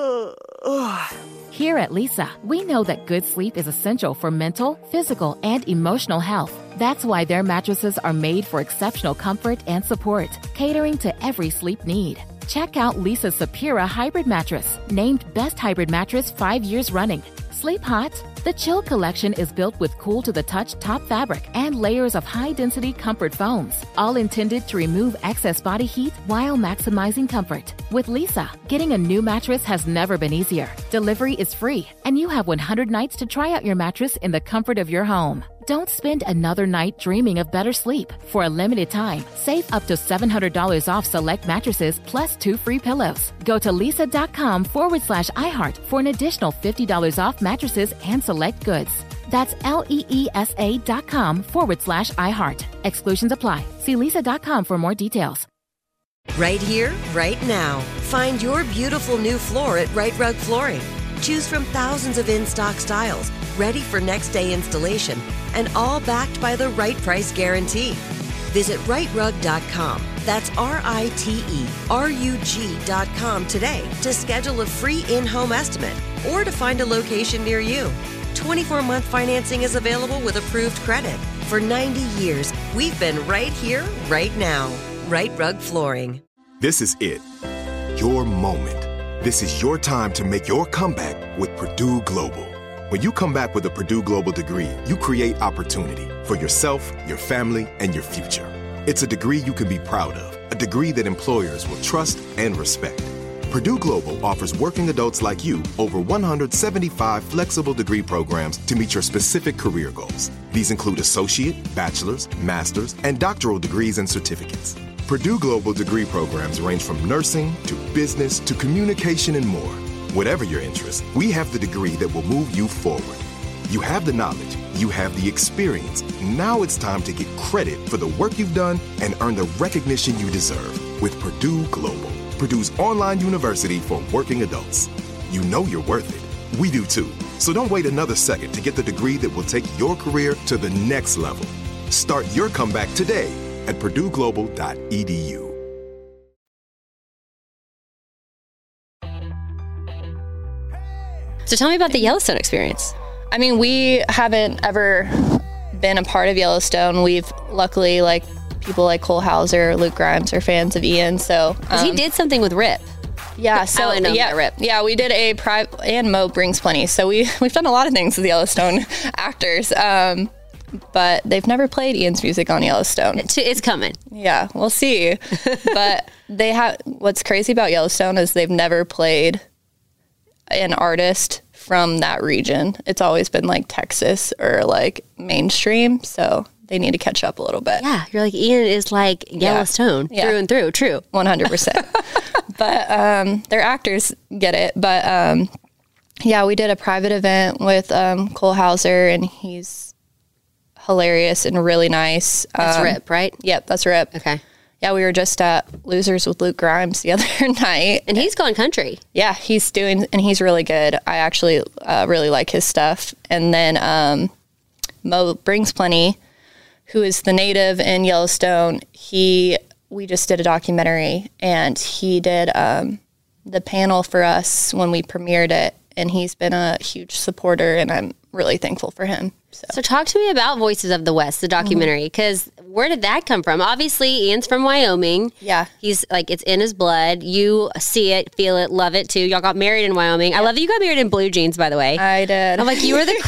[SPEAKER 9] Here at Leesa, we know that good sleep is essential for mental, physical, and emotional health. That's why their mattresses are made for exceptional comfort and support, catering to every sleep need. Check out Leesa's Sapira Hybrid Mattress, named Best Hybrid Mattress five years running. Sleep hot? The Chill Collection is built with cool-to-the-touch top fabric and layers of high-density comfort foams, all intended to remove excess body heat while maximizing comfort. With Leesa, getting a new mattress has never been easier. Delivery is free, and you have one hundred nights to try out your mattress in the comfort of your home. Don't spend another night dreaming of better sleep. For a limited time, save up to seven hundred dollars off select mattresses plus two free pillows. Go to Leesa.com forward slash iHeart for an additional fifty dollars off mattresses and select goods. That's L-E-E-S-A dot com forward slash iHeart. Exclusions apply. See Leesa.com for more details.
[SPEAKER 10] Right here, right now. Find your beautiful new floor at Right Rug Flooring. Choose from thousands of in-stock styles, ready for next day installation, and all backed by the right price guarantee. Visit right rug dot com. That's R I T E R U G dot com today to schedule a free in-home estimate or to find a location near you. twenty-four month financing is available with approved credit. For ninety years, we've been right here, right now. Right Rug Flooring.
[SPEAKER 1] This is it. Your moment. This is your time to make your comeback with Purdue Global. When you come back with a Purdue Global degree, you create opportunity for yourself, your family, and your future. It's a degree you can be proud of, a degree that employers will trust and respect. Purdue Global offers working adults like you over one hundred seventy-five flexible degree programs to meet your specific career goals. These include associate, bachelor's, master's, and doctoral degrees and certificates. Purdue Global degree programs range from nursing to business to communication and more. Whatever your interest, we have the degree that will move you forward. You have the knowledge, you have the experience. Now it's time to get credit for the work you've done and earn the recognition you deserve with Purdue Global, Purdue's online university for working adults. You know you're worth it. We do too. So don't wait another second to get the degree that will take your career to the next level. Start your comeback today at purdue global dot e d u.
[SPEAKER 6] So tell me about the Yellowstone experience.
[SPEAKER 7] I mean, we haven't ever been a part of Yellowstone. We've luckily, like, people like Cole Hauser or Luke Grimes are fans of Ian. So
[SPEAKER 6] um, he did something with Rip.
[SPEAKER 7] Yeah, so
[SPEAKER 6] I know
[SPEAKER 7] yeah,
[SPEAKER 6] Rip.
[SPEAKER 7] Yeah, we did a private, and Mo brings plenty. So we we've done a lot of things with Yellowstone actors. Um, but they've never played Ian's music on Yellowstone.
[SPEAKER 6] It's coming.
[SPEAKER 7] Yeah, we'll see. But they have. What's crazy about Yellowstone is they've never played an artist from that region. It's always been like Texas or like mainstream. So they need to catch up a little bit.
[SPEAKER 6] Yeah, you're like, Ian is like Yellowstone
[SPEAKER 7] yeah.
[SPEAKER 6] through
[SPEAKER 7] yeah.
[SPEAKER 6] and through. True,
[SPEAKER 7] one hundred percent. But um, their actors get it. But um, yeah, we did a private event with um, Cole Hauser, and he's hilarious and really nice.
[SPEAKER 6] That's
[SPEAKER 7] um,
[SPEAKER 6] Rip, right?
[SPEAKER 7] Yep, that's Rip.
[SPEAKER 6] Okay.
[SPEAKER 7] Yeah, we were just at Losers with Luke Grimes the other night.
[SPEAKER 6] And he's gone country.
[SPEAKER 7] Yeah, he's doing, and he's really good. I actually uh, really like his stuff. And then um, Mo Brings Plenty, who is the native in Yellowstone, he, we just did a documentary, and he did um, the panel for us when we premiered it. And he's been a huge supporter, and I'm really thankful for him. So,
[SPEAKER 6] so talk to me about Voices of the West, the documentary, because mm-hmm. where did that come from? Obviously, Ian's from Wyoming.
[SPEAKER 7] Yeah.
[SPEAKER 6] He's like, it's in his blood. You see it, feel it, love it too. Y'all got married in Wyoming. Yeah. I love that you got married in blue jeans, by the way.
[SPEAKER 7] I did.
[SPEAKER 6] I'm like, you were the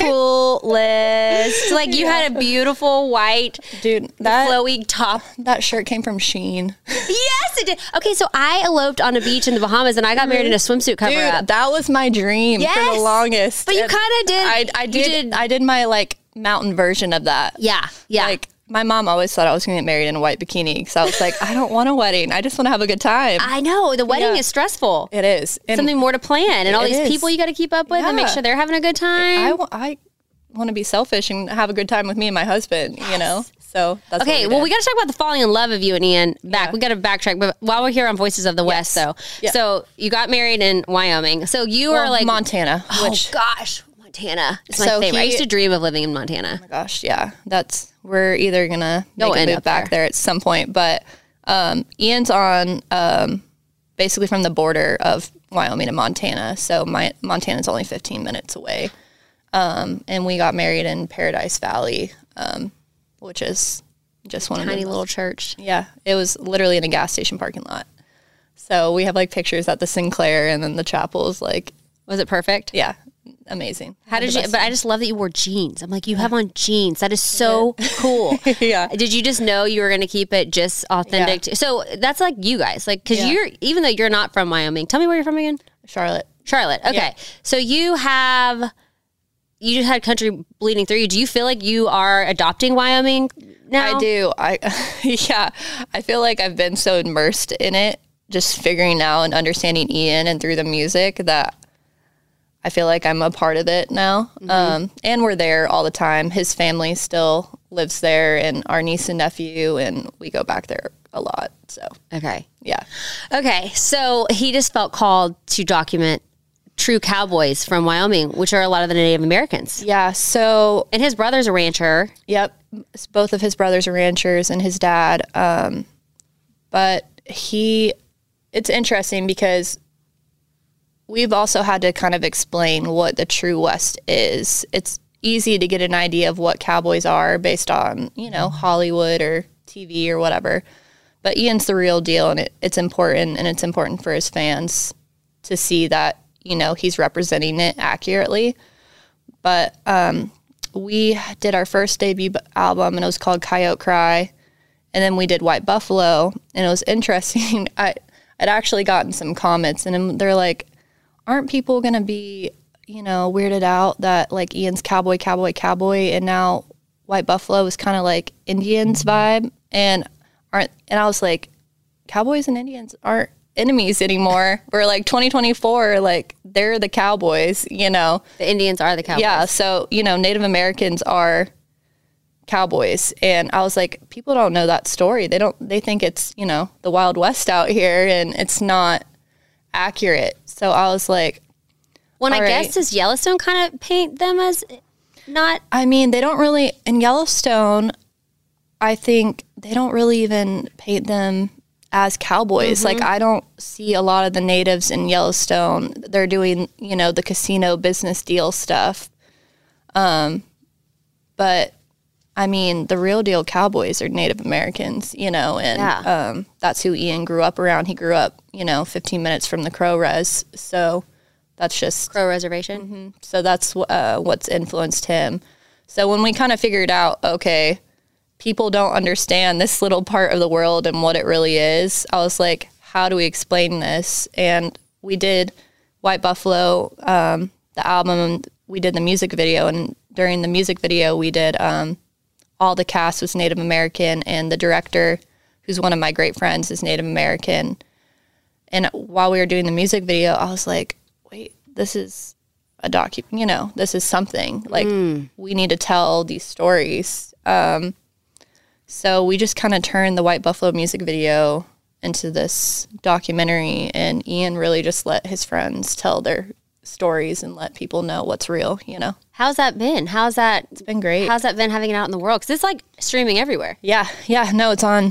[SPEAKER 6] coolest. Like, you yeah. had a beautiful white,
[SPEAKER 7] dude, that
[SPEAKER 6] flowy top.
[SPEAKER 7] That shirt came from Shein.
[SPEAKER 6] Yes, it did. Okay, so I eloped on a beach in the Bahamas, and I got married in a swimsuit cover
[SPEAKER 7] Dude,
[SPEAKER 6] up.
[SPEAKER 7] that was my dream yes. for the longest.
[SPEAKER 6] But you kind of did.
[SPEAKER 7] I, I did, did. I did my like mountain version of that.
[SPEAKER 6] Yeah, yeah.
[SPEAKER 7] Like my mom always thought I was going to get married in a white bikini because I was like, I don't want a wedding. I just want to have a good time.
[SPEAKER 6] I know the wedding
[SPEAKER 7] yeah.
[SPEAKER 6] is stressful.
[SPEAKER 7] It is
[SPEAKER 6] and something more to plan, and all these
[SPEAKER 7] is.
[SPEAKER 6] people you got to keep up with yeah. and make sure they're having a good time.
[SPEAKER 7] I, I want to be selfish and have a good time with me and my husband. Yes. You know. So that's
[SPEAKER 6] okay.
[SPEAKER 7] We
[SPEAKER 6] well, we got to talk about the falling in love of you and Ian. Back, yeah. we got to backtrack. But while we're here on Voices of the yes. West, though, yeah. so you got married in Wyoming. So you
[SPEAKER 7] well,
[SPEAKER 6] are like
[SPEAKER 7] Montana.
[SPEAKER 6] Oh
[SPEAKER 7] which,
[SPEAKER 6] gosh, Montana. It's my
[SPEAKER 7] so
[SPEAKER 6] favorite.
[SPEAKER 7] He,
[SPEAKER 6] I used to dream of living in Montana.
[SPEAKER 7] Oh my gosh, yeah. That's we're either gonna make a move back there. there at some point. But um, Ian's on um, basically from the border of Wyoming and Montana. So my Montana's only fifteen minutes away. Um, and we got married in Paradise Valley, um, which is just one
[SPEAKER 6] tiny
[SPEAKER 7] of the
[SPEAKER 6] little church.
[SPEAKER 7] Yeah, it was literally in a gas station parking lot. So we have like pictures at the Sinclair, and then the chapel is like.
[SPEAKER 6] Was it perfect?
[SPEAKER 7] Yeah, amazing.
[SPEAKER 6] How did you? But I just love that you wore jeans. I'm like, you have on jeans. That is so yeah. cool.
[SPEAKER 7] Yeah.
[SPEAKER 6] Did you just know you were going to keep it just authentic?
[SPEAKER 7] Yeah.
[SPEAKER 6] To, so that's like you guys, like because
[SPEAKER 7] yeah.
[SPEAKER 6] you're even though you're not from Wyoming. Tell me where you're from again.
[SPEAKER 7] Charlotte.
[SPEAKER 6] Charlotte. Okay. Yeah. So you have. You just had country bleeding through you. Do you feel like you are adopting Wyoming now?
[SPEAKER 7] I do. I yeah. I feel like I've been so immersed in it, just figuring out and understanding Ian and through the music that I feel like I'm a part of it now. Mm-hmm. Um, and we're there all the time. His family still lives there, and our niece and nephew, and we go back there a lot. So
[SPEAKER 6] okay,
[SPEAKER 7] yeah,
[SPEAKER 6] okay. So he just felt called to document true cowboys from Wyoming, which are a lot of the Native Americans.
[SPEAKER 7] Yeah, so...
[SPEAKER 6] And his brother's a rancher.
[SPEAKER 7] Yep. Both of his brothers are ranchers and his dad. Um, but he... It's interesting because we've also had to kind of explain what the true West is. It's easy to get an idea of what cowboys are based on, you know, Hollywood or T V or whatever. But Ian's the real deal, and it, it's important, and it's important for his fans to see that you know, he's representing it accurately. But um, we did our first debut album, and it was called Coyote Cry. And then we did White Buffalo, and it was interesting. I, I'd actually gotten some comments, and they're like, aren't people going to be, you know, weirded out that, like, Ian's cowboy, cowboy, cowboy, and now White Buffalo is kind of like Indians vibe? And aren't and I was like, cowboys and Indians aren't enemies anymore. We're like twenty twenty-four, like they're the cowboys, you know.
[SPEAKER 6] The Indians are the cowboys.
[SPEAKER 7] Yeah, so, you know, Native Americans are cowboys. And I was like, people don't know that story. They don't they think it's, you know, the Wild West out here, and it's not accurate. So I was like,
[SPEAKER 6] well, I
[SPEAKER 7] right.
[SPEAKER 6] guess does Yellowstone kind of paint them as not
[SPEAKER 7] I mean, they don't really in Yellowstone, I think they don't really even paint them as cowboys. Mm-hmm. Like, I don't see a lot of the natives in Yellowstone. They're doing, you know, the casino business deal stuff. Um, but I mean, the real deal cowboys are Native Americans, you know, and yeah. um, that's who Ian grew up around. He grew up, you know, fifteen minutes from the Crow Res. So that's just...
[SPEAKER 6] Crow Reservation?
[SPEAKER 7] Mm-hmm. So that's uh, what's influenced him. So when we kind of figured out, okay, people don't understand this little part of the world and what it really is, I was like, how do we explain this? And we did White Buffalo, um, the album, we did the music video, and during the music video, we did... Um, all the cast was Native American, and the director, who's one of my great friends, is Native American. And while we were doing the music video, I was like, wait, this is a docu, you know, this is something. Like, mm. we need to tell these stories. Um, so we just kind of turned the White Buffalo music video into this documentary, and Ian really just let his friends tell their stories and let people know what's real, you know.
[SPEAKER 6] How's that been? How's that?
[SPEAKER 7] It's been great.
[SPEAKER 6] How's that been having it out in the world? Because it's like streaming everywhere.
[SPEAKER 7] Yeah, yeah. No, it's on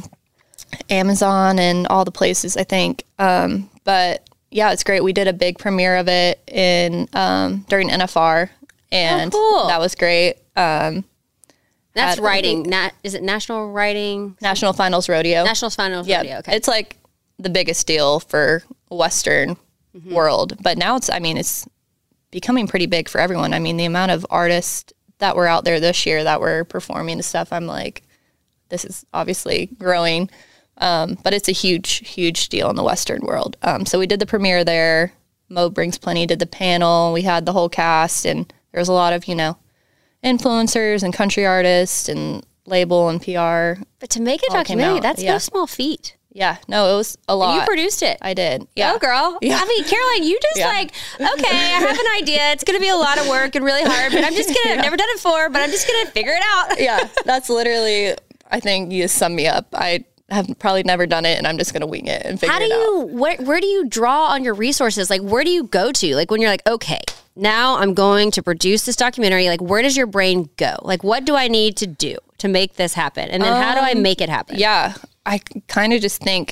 [SPEAKER 7] Amazon and all the places, I think. Um, but yeah, it's great. We did a big premiere of it in um, during N F R, and oh, cool. that was great. Um,
[SPEAKER 6] That's writing. Nat, is it National Writing?
[SPEAKER 7] National Finals Rodeo.
[SPEAKER 6] National Finals
[SPEAKER 7] yeah,
[SPEAKER 6] Rodeo. Okay.
[SPEAKER 7] It's like the biggest deal for Western mm-hmm. world, but now it's. I mean, it's becoming pretty big for everyone. I mean, the amount of artists that were out there this year that were performing and stuff, I'm like, this is obviously growing. Um, but it's a huge, huge deal in the Western world. Um, so we did the premiere there. Mo Brings Plenty did the panel. We had the whole cast, and there was a lot of, you know, influencers and country artists and label and P R.
[SPEAKER 6] But to make a documentary, that's yeah. no small feat.
[SPEAKER 7] Yeah, no, it was a lot.
[SPEAKER 6] And you produced it.
[SPEAKER 7] I did. Yeah.
[SPEAKER 6] Oh, girl. Yeah. I mean, Caroline, you just yeah. like, okay, I have an idea. It's going to be a lot of work and really hard, but I'm just going to, yeah. I've never done it before, but I'm just going to figure it out.
[SPEAKER 7] Yeah, that's literally, I think you sum me up. I have probably never done it, and I'm just going to wing it and figure
[SPEAKER 6] How do
[SPEAKER 7] it
[SPEAKER 6] you,
[SPEAKER 7] out.
[SPEAKER 6] Where, where do you draw on your resources? Like, where do you go to? Like, when you're like, okay, now I'm going to produce this documentary, like, where does your brain go? Like, what do I need to do to make this happen? And then um, how do I make it happen?
[SPEAKER 7] Yeah, I kind of just think,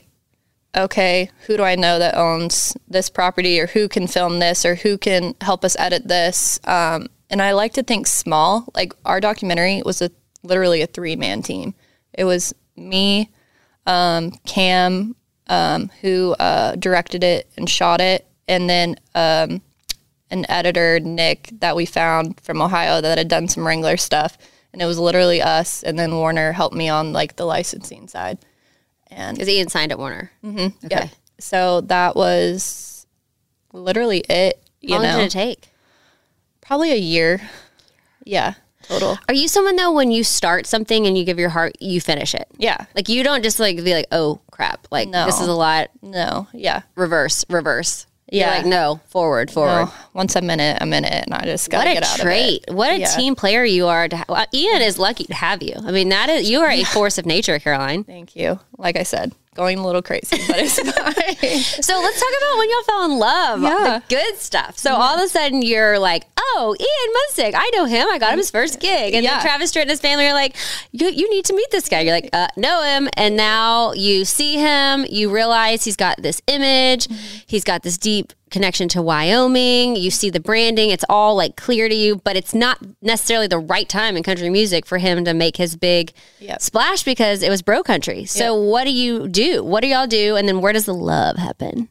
[SPEAKER 7] okay, who do I know that owns this property, or who can film this, or who can help us edit this? Um, and I like to think small. Like, our documentary was a literally a three-man team. It was me, um, Cam, um, who uh, directed it and shot it, and then um, an editor, Nick, that we found from Ohio that had done some Wrangler stuff. And it was literally us, and then Warner helped me on, like, the licensing side. And
[SPEAKER 6] because Ian signed at Warner.
[SPEAKER 7] Mm-hmm, okay. Yeah. So that was literally it. You
[SPEAKER 6] How long
[SPEAKER 7] know?
[SPEAKER 6] did it take?
[SPEAKER 7] Probably a year. Yeah, total.
[SPEAKER 6] Are you someone, though, when you start something and you give your heart, you finish it?
[SPEAKER 7] Yeah.
[SPEAKER 6] Like, you don't just, like, be like, oh, crap. Like, no. This is a lot.
[SPEAKER 7] No. Yeah.
[SPEAKER 6] Reverse, reverse.
[SPEAKER 7] Yeah.
[SPEAKER 6] You're like, no, forward, forward.
[SPEAKER 7] No. Once I'm in it, I'm in it, and I just got to get out
[SPEAKER 6] trait.
[SPEAKER 7] of it.
[SPEAKER 6] What a
[SPEAKER 7] yeah.
[SPEAKER 6] team player you are. To ha- well, Ian is lucky to have you. I mean, that is you are a force of nature, Caroline.
[SPEAKER 7] Thank you. Like I said, going a little crazy, but it's fine.
[SPEAKER 6] So let's talk about when y'all fell in love.
[SPEAKER 7] Yeah.
[SPEAKER 6] The good stuff. So yeah. all of a sudden you're like, oh, Ian Munsick, I know him. I got him his first gig. And yeah. then Travis Stritt and his family are like, you, you need to meet this guy. You're like, uh, know him. And now you see him. You realize he's got this image. Mm-hmm. He's got this deep connection to Wyoming. You see the branding. It's all like clear to you, but it's not necessarily the right time in country music for him to make his big yep. splash because it was bro country. So yep. what do you do? What do y'all do? And then where does the love happen?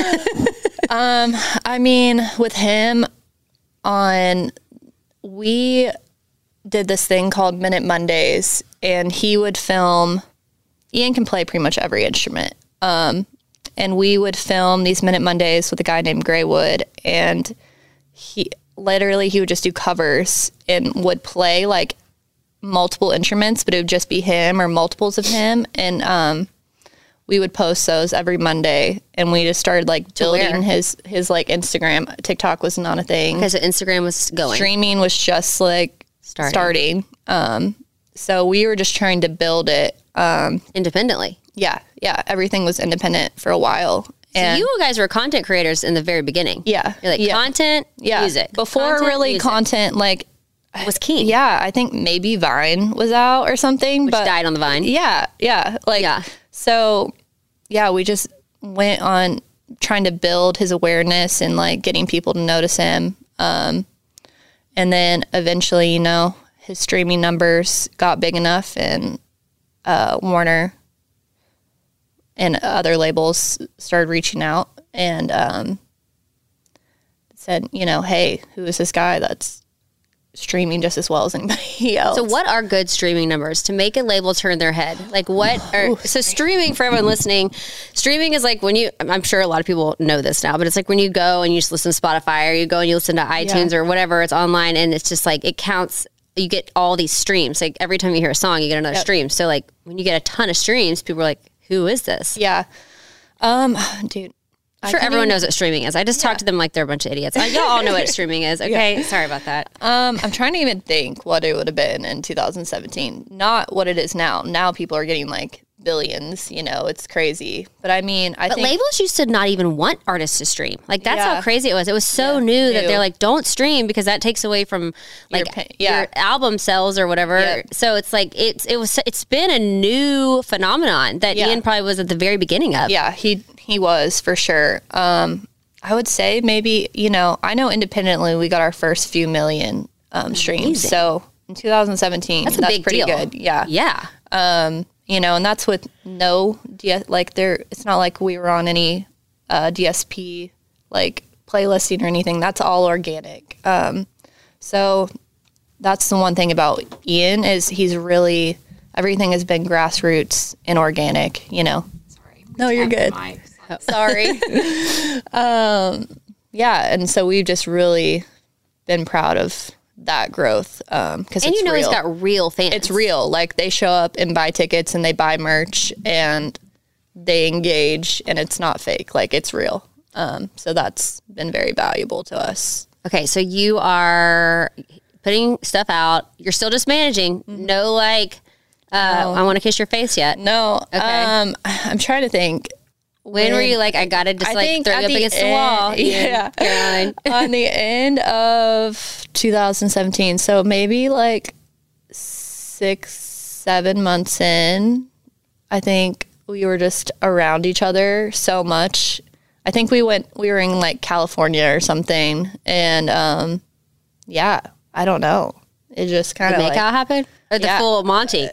[SPEAKER 7] um, I mean, with him on, we did this thing called Minute Mondays, and he would film, Ian can play pretty much every instrument. Um, And we would film these Minute Mondays with a guy named Graywood, and he literally he would just do covers and would play like multiple instruments, but it would just be him or multiples of him. And um, we would post those every Monday, and we just started like building his his like Instagram. TikTok was not a thing
[SPEAKER 6] because Instagram was going.
[SPEAKER 7] Streaming was just like starting. starting. Um, so we were just trying to build it um,
[SPEAKER 6] independently.
[SPEAKER 7] Yeah, yeah. Everything was independent for a while.
[SPEAKER 6] And so you guys were content creators in the very beginning.
[SPEAKER 7] Yeah.
[SPEAKER 6] You're like
[SPEAKER 7] yeah.
[SPEAKER 6] content,
[SPEAKER 7] yeah.
[SPEAKER 6] music.
[SPEAKER 7] Before
[SPEAKER 6] content,
[SPEAKER 7] really
[SPEAKER 6] music.
[SPEAKER 7] content like
[SPEAKER 6] was king.
[SPEAKER 7] Yeah, I think maybe Vine was out or something.
[SPEAKER 6] Which
[SPEAKER 7] but
[SPEAKER 6] died on the Vine.
[SPEAKER 7] Yeah, yeah. Like
[SPEAKER 6] yeah.
[SPEAKER 7] So yeah, we just went on trying to build his awareness and like getting people to notice him. Um, and then eventually, you know, his streaming numbers got big enough, and uh, Warner and other labels started reaching out and um, said, you know, hey, who is this guy that's streaming just as well as anybody else?
[SPEAKER 6] So what are good streaming numbers to make a label turn their head? Like what are, so streaming, for everyone listening, streaming is like when you, I'm sure a lot of people know this now, but it's like when you go and you just listen to Spotify, or you go and you listen to iTunes yeah. or whatever, it's online, and it's just like, it counts, you get all these streams. Like every time you hear a song, you get another yep. stream. So like when you get a ton of streams, people are like, who is this?
[SPEAKER 7] Yeah. Um, dude.
[SPEAKER 6] I'm sure everyone knows what streaming is. I just yeah. talk to them like they're a bunch of idiots. Y'all all know what streaming is. Okay, yeah. Sorry about that.
[SPEAKER 7] Um, I'm trying to even think what it would have been in two thousand seventeen. Not what it is now. Now people are getting like billions. You know, it's crazy. But I mean, I
[SPEAKER 6] but
[SPEAKER 7] think
[SPEAKER 6] labels used to not even want artists to stream. Like that's yeah. how crazy it was. It was so yeah, new, new that they're like, don't stream because that takes away from like your, yeah. your album sales or whatever. Yep. So it's like it's it was it's been a new phenomenon that yeah. Ian probably was at the very beginning of.
[SPEAKER 7] Yeah, he he was for sure. Um, I would say maybe, you know, I know independently we got our first few million um, streams. Amazing. So in two thousand seventeen, that's, a that's big pretty deal. Good. Yeah.
[SPEAKER 6] Yeah.
[SPEAKER 7] Um, you know, and that's with no, D- like there, it's not like we were on any uh, D S P, like playlisting or anything. That's all organic. Um, so that's the one thing about Ian is he's really, everything has been grassroots and organic, you know.
[SPEAKER 6] Sorry.
[SPEAKER 7] No, you're good.
[SPEAKER 6] My-
[SPEAKER 7] Sorry. um, yeah, and so we've just really been proud of that growth um, because
[SPEAKER 6] and
[SPEAKER 7] it's
[SPEAKER 6] you know
[SPEAKER 7] real.
[SPEAKER 6] He's got real fans.
[SPEAKER 7] It's real. Like they show up and buy tickets and they buy merch and they engage, and it's not fake. Like it's real. Um, so that's been very valuable to us.
[SPEAKER 6] Okay, so you are putting stuff out. You're still just managing. Mm-hmm. No, like uh, no. I want to kiss your face yet.
[SPEAKER 7] No. Okay. Um, I'm trying to think.
[SPEAKER 6] When, when were you like, I gotta just I like throw you up against end, the wall?
[SPEAKER 7] Yeah. Caroline. On the end of two thousand seventeen. So maybe like six, seven months in, I think we were just around each other so much. I think we went, we were in like California or something. And um, yeah, I don't know. It just kind of
[SPEAKER 6] like. The makeout
[SPEAKER 7] like,
[SPEAKER 6] happened? Or the yeah. full Monty?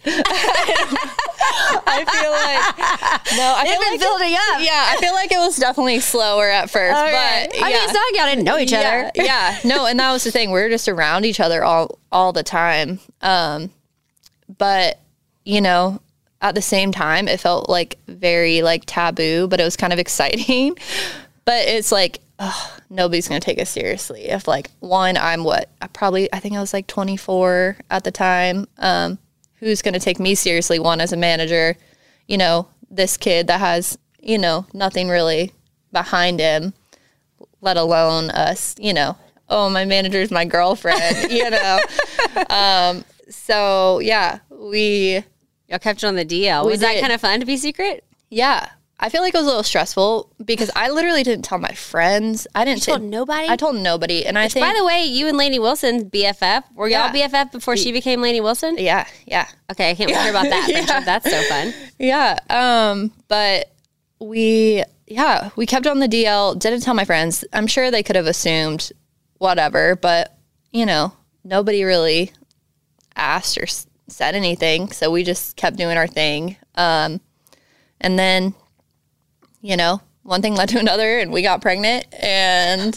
[SPEAKER 7] I feel like no, I
[SPEAKER 6] They've
[SPEAKER 7] feel
[SPEAKER 6] been
[SPEAKER 7] like
[SPEAKER 6] building
[SPEAKER 7] it,
[SPEAKER 6] up.
[SPEAKER 7] Yeah, I feel like it was definitely slower at first, okay. but yeah.
[SPEAKER 6] I mean, it's not like y'all didn't know each
[SPEAKER 7] yeah,
[SPEAKER 6] other.
[SPEAKER 7] Yeah, no, and that was the thing. We were just around each other all all the time. Um, but you know, at the same time, it felt like very like taboo, but it was kind of exciting. But it's like, oh, nobody's gonna take us seriously. If like one, I'm what I probably I think I was like twenty-four at the time. Um, who's gonna take me seriously? One as a manager. You know, this kid that has, you know, nothing really behind him, let alone us, you know, oh, my manager's my girlfriend, you know. Um, so, yeah, we...
[SPEAKER 6] Y'all kept it on the D L. Was that kind of fun to be secret?
[SPEAKER 7] Yeah. I feel like it was a little stressful because I literally didn't tell my friends. I didn't.
[SPEAKER 6] You told nobody?
[SPEAKER 7] I told nobody. And I
[SPEAKER 6] Which,
[SPEAKER 7] think...
[SPEAKER 6] by the way, you and Lainey Wilson, B F F. Were y'all yeah. B F F before she became Lainey Wilson?
[SPEAKER 7] Yeah, yeah.
[SPEAKER 6] Okay, I can't wait to hear about that friendship. Yeah. That's so fun.
[SPEAKER 7] Yeah. Um, but we, yeah, we kept on the D L. Didn't tell my friends. I'm sure they could have assumed whatever, but, you know, nobody really asked or said anything. So we just kept doing our thing. Um, and then... You know, one thing led to another, and we got pregnant, and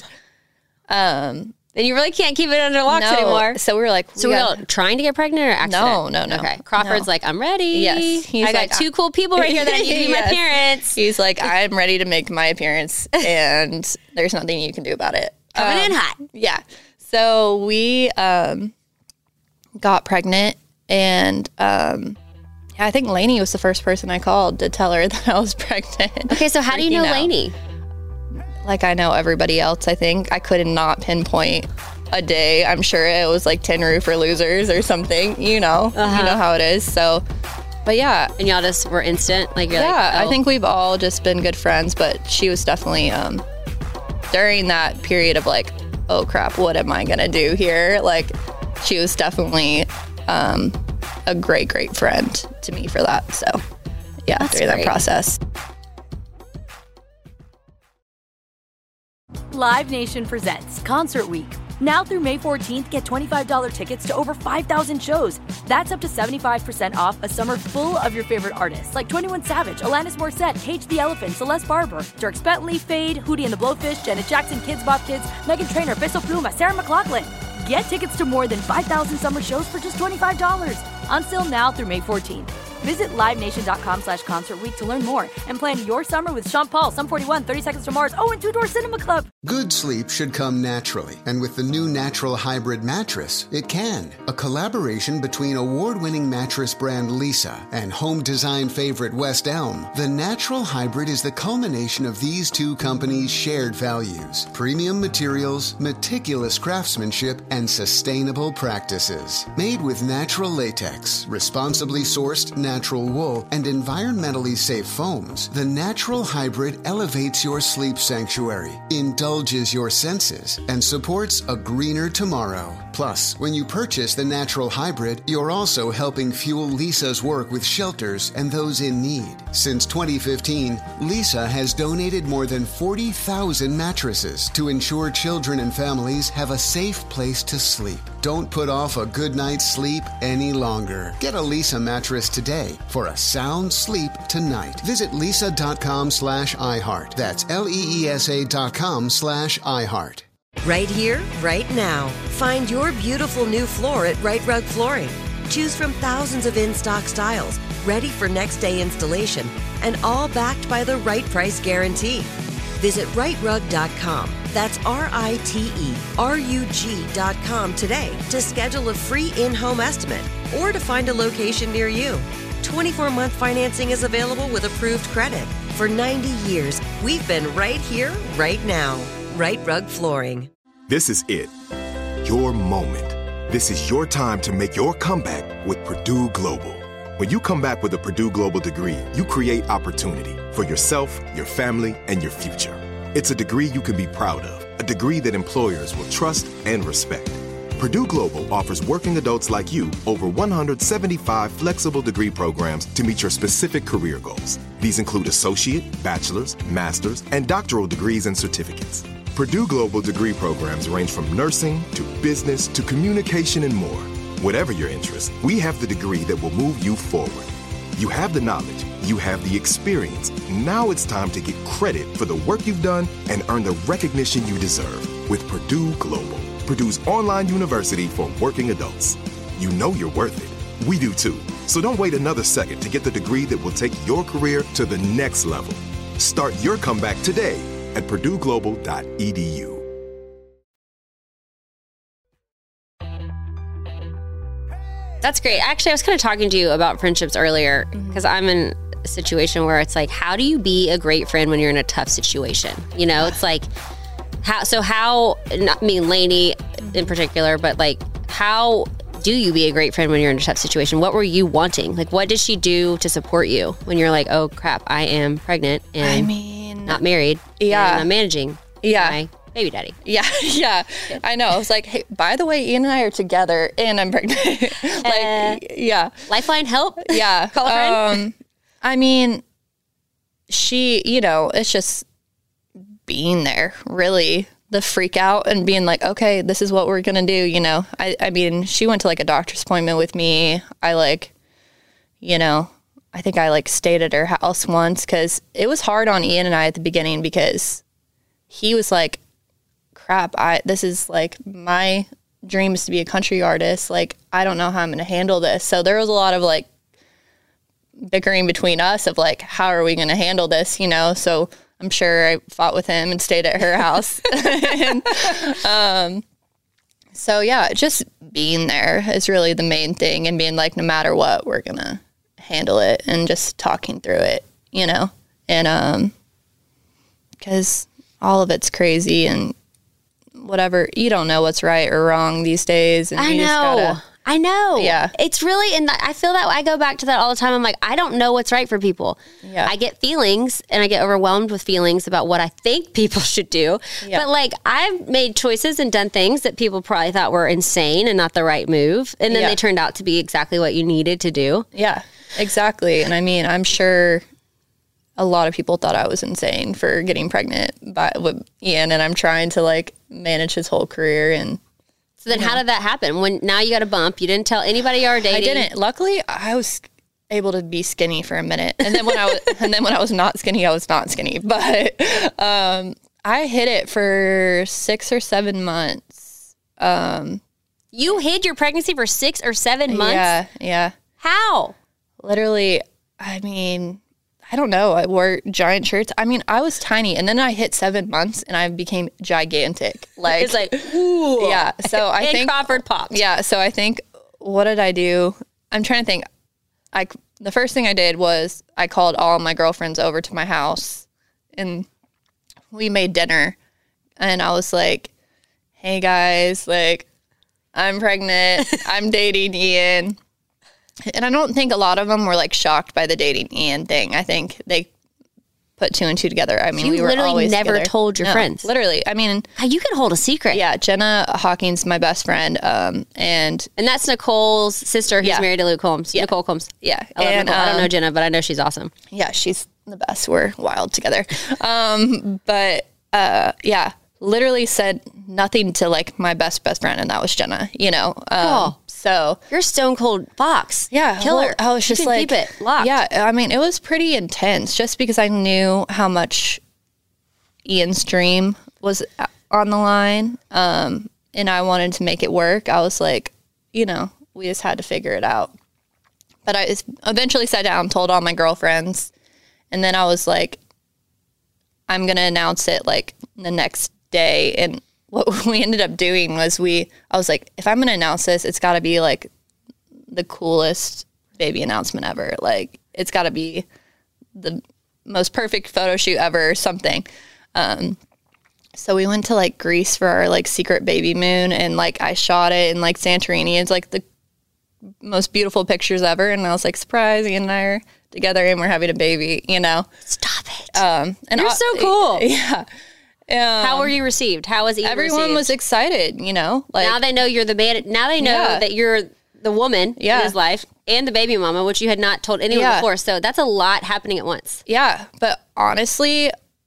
[SPEAKER 7] um,
[SPEAKER 6] then you really can't keep it under locks
[SPEAKER 7] no.
[SPEAKER 6] anymore.
[SPEAKER 7] So we were like, we
[SPEAKER 6] so we were trying to get pregnant or accident?
[SPEAKER 7] No, no, no.
[SPEAKER 6] Okay, Crawford's no. like, I'm ready.
[SPEAKER 7] Yes,
[SPEAKER 6] he's I got like, two cool people right here that need to be yes. my parents.
[SPEAKER 7] He's like, I'm ready to make my appearance, and there's nothing you can do about it.
[SPEAKER 6] Coming
[SPEAKER 7] um,
[SPEAKER 6] in hot.
[SPEAKER 7] Yeah. So we um, got pregnant, and. Um, I think Lainey was the first person I called to tell her that I was pregnant.
[SPEAKER 6] Okay, so how do you know out. Lainey?
[SPEAKER 7] Like I know everybody else, I think. I could not pinpoint a day. I'm sure it was like Tin Roof or Losers or something, you know. Uh-huh. You know how it is. So, but yeah.
[SPEAKER 6] And y'all just were instant? Like you're
[SPEAKER 7] yeah,
[SPEAKER 6] like, oh.
[SPEAKER 7] I think we've all just been good friends, but she was definitely, um, during that period of like, oh crap, what am I going to do here? Like, she was definitely... Um, a great, great friend to me for that. So, yeah, That's during great. that process.
[SPEAKER 2] Live Nation presents Concert Week. Now through May fourteenth, get twenty-five dollars tickets to over five thousand shows. That's up to seventy-five percent off a summer full of your favorite artists like twenty-one Savage, Alanis Morissette, Cage the Elephant, Celeste Barber, Dierks Bentley, Fade, Hootie and the Blowfish, Janet Jackson, Kids Bop Kids, Meghan Trainor, Peso Pluma, Sarah McLachlan. Get tickets to more than five thousand summer shows for just twenty-five dollars. Until now through May fourteenth. Visit livenation.com slash concert week to learn more and plan your summer with Sean Paul, Sum forty-one, thirty Seconds to Mars, oh, and Two Door Cinema Club.
[SPEAKER 11] Good sleep should come naturally, and with the new Natural Hybrid mattress, it can. A collaboration between award-winning mattress brand Leesa and home design favorite West Elm, the Natural Hybrid is the culmination of these two companies' shared values: premium materials, meticulous craftsmanship, and sustainable practices. Made with natural latex, responsibly sourced natural wool, and environmentally safe foams, the Natural Hybrid elevates your sleep sanctuary, indulges your senses, and supports a greener tomorrow. Plus, when you purchase the Natural Hybrid, you're also helping fuel Leesa's work with shelters and those in need. Since twenty fifteen, Leesa has donated more than forty thousand mattresses to ensure children and families have a safe place to sleep. Don't put off a good night's sleep any longer. Get a Leesa mattress today for a sound sleep tonight. Visit leesa.com slash iHeart. That's L-E-E-S-A dot com slash iHeart.
[SPEAKER 10] Right here, right now. Find your beautiful new floor at Right Rug Flooring. Choose from thousands of in-stock styles, ready for next day installation, and all backed by the right price guarantee. Visit right rug dot com. That's R I T E R U G dot com today to schedule a free in-home estimate or to find a location near you. twenty-four month financing is available with approved credit. For ninety years, we've been right here, right now. Right Rug Flooring.
[SPEAKER 1] This is it. Your moment. This is your time to make your comeback with Purdue Global. When you come back with a Purdue Global degree, you create opportunity for yourself, your family, and your future. It's a degree you can be proud of, a degree that employers will trust and respect. Purdue Global offers working adults like you over one hundred seventy-five flexible degree programs to meet your specific career goals. These include associate, bachelor's, master's, and doctoral degrees and certificates. Purdue Global degree programs range from nursing to business to communication and more. Whatever your interest, we have the degree that will move you forward. You have the knowledge, you have the experience. Now it's time to get credit for the work you've done and earn the recognition you deserve with Purdue Global, Purdue's online university for working adults. You know you're worth it. We do too. So don't wait another second to get the degree that will take your career to the next level. Start your comeback today at purdue global dot e d u.
[SPEAKER 6] That's great. Actually, I was kind of talking to you about friendships earlier because mm-hmm. I'm in a situation where it's like, how do you be a great friend when you're in a tough situation? You know, it's like, how, so how, not I mean Lainey in particular, but like, how do you be a great friend when you're in a tough situation? What were you wanting? Like, what did she do to support you when you're like, oh crap, I am pregnant and
[SPEAKER 7] I mean, not
[SPEAKER 6] married.
[SPEAKER 7] Yeah.
[SPEAKER 6] And I'm managing.
[SPEAKER 7] Yeah.
[SPEAKER 6] My baby daddy.
[SPEAKER 7] Yeah, yeah. I know. I was like, hey, by the way, Ian and I are together and I'm pregnant. like,
[SPEAKER 6] uh,
[SPEAKER 7] yeah.
[SPEAKER 6] Lifeline help?
[SPEAKER 7] Yeah.
[SPEAKER 6] Call a friend?
[SPEAKER 7] Um, I mean, she, you know, it's just being there, really. The freak out and being like, okay, this is what we're going to do, you know. I, I mean, she went to like a doctor's appointment with me. I like, you know, I think I like stayed at her house once because it was hard on Ian and I at the beginning because he was like, crap, I this is like my dream is to be a country artist. Like, I don't know how I'm going to handle this. So there was a lot of like bickering between us of like, how are we going to handle this, you know? So I'm sure I fought with him and stayed at her house. and, um, so yeah, just being there is really the main thing and being like, no matter what, we're going to handle it and just talking through it, you know? And, um, cause all of it's crazy and whatever, you don't know what's right or wrong these days. And
[SPEAKER 6] I
[SPEAKER 7] you
[SPEAKER 6] know.
[SPEAKER 7] Just gotta,
[SPEAKER 6] I know.
[SPEAKER 7] Yeah.
[SPEAKER 6] It's really, and I feel that I go back to that all the time. I'm like, I don't know what's right for people.
[SPEAKER 7] Yeah.
[SPEAKER 6] I get feelings and I get overwhelmed with feelings about what I think people should do. Yeah. But like, I've made choices and done things that people probably thought were insane and not the right move. And then
[SPEAKER 7] yeah.
[SPEAKER 6] they turned out to be exactly what you needed to do.
[SPEAKER 7] Yeah, exactly. And I mean, I'm sure a lot of people thought I was insane for getting pregnant by with Ian, and I'm trying to like manage his whole career and
[SPEAKER 6] So then, how did that happen? When now you got a bump, you didn't tell anybody you were dating.
[SPEAKER 7] I didn't. Luckily, I was able to be skinny for a minute, and then when I was, and then when I was not skinny, I was not skinny. But um, I hid it for six or seven months. Um,
[SPEAKER 6] you hid your pregnancy for six or seven months?
[SPEAKER 7] Yeah, yeah.
[SPEAKER 6] How?
[SPEAKER 7] Literally, I mean, I don't know. I wore giant shirts. I mean, I was tiny, and then I hit seven months, and I became gigantic. Like
[SPEAKER 6] it's like, ooh,
[SPEAKER 7] yeah. So I
[SPEAKER 6] and
[SPEAKER 7] think
[SPEAKER 6] Crawford popped.
[SPEAKER 7] Yeah. So I think, what did I do? I'm trying to think. I the first thing I did was I called all my girlfriends over to my house, and we made dinner, and I was like, "Hey guys, like, I'm pregnant. I'm dating Ian." And I don't think a lot of them were like shocked by the dating Ian thing. I think they put two and two together. I mean,
[SPEAKER 6] you
[SPEAKER 7] we were
[SPEAKER 6] literally
[SPEAKER 7] always
[SPEAKER 6] never
[SPEAKER 7] together.
[SPEAKER 6] told your
[SPEAKER 7] No,
[SPEAKER 6] friends.
[SPEAKER 7] Literally, I mean,
[SPEAKER 6] you can hold a secret.
[SPEAKER 7] Yeah, Jenna Hawkins, my best friend, um, and
[SPEAKER 6] and that's Nicole's sister who's
[SPEAKER 7] yeah.
[SPEAKER 6] married to Luke Combs.
[SPEAKER 7] Yeah.
[SPEAKER 6] Nicole Combs.
[SPEAKER 7] Yeah,
[SPEAKER 6] I, love
[SPEAKER 7] and,
[SPEAKER 6] Nicole. I don't know
[SPEAKER 7] um,
[SPEAKER 6] Jenna, but I know she's awesome.
[SPEAKER 7] Yeah, she's the best. We're wild together. Um, but uh, yeah, literally said nothing to like my best best friend, and that was Jenna. You know. Um,
[SPEAKER 6] oh.
[SPEAKER 7] So
[SPEAKER 6] you're stone cold fox.
[SPEAKER 7] Yeah.
[SPEAKER 6] Killer.
[SPEAKER 7] Well, I was just
[SPEAKER 6] you can
[SPEAKER 7] like,
[SPEAKER 6] keep it locked.
[SPEAKER 7] Yeah. I mean, it was pretty intense just because I knew how much Ian's dream was on the line. Um, and I wanted to make it work. I was like, you know, we just had to figure it out. But I eventually sat down, told all my girlfriends. And then I was like, I'm going to announce it like the next day. And what we ended up doing was we, I was like, if I'm going to announce this, it's got to be like the coolest baby announcement ever. Like, it's got to be the most perfect photo shoot ever or something. Um, so we went to like Greece for our like secret baby moon, and like I shot it in like Santorini. It's like the most beautiful pictures ever. And I was like, surprise, Ian and I are together and we're having a baby, you know?
[SPEAKER 6] Stop it.
[SPEAKER 7] Um, and
[SPEAKER 6] You're
[SPEAKER 7] I,
[SPEAKER 6] so cool.
[SPEAKER 7] Yeah. Um,
[SPEAKER 6] How were you received? How was Ian
[SPEAKER 7] everyone
[SPEAKER 6] received?
[SPEAKER 7] was excited, you know, like
[SPEAKER 6] now they know you're the man. Now they know
[SPEAKER 7] Yeah.
[SPEAKER 6] that you're the woman
[SPEAKER 7] Yeah.
[SPEAKER 6] in his life and the baby mama, which you had not told anyone
[SPEAKER 7] Yeah.
[SPEAKER 6] before. So that's a lot happening at once.
[SPEAKER 7] Yeah. But honestly,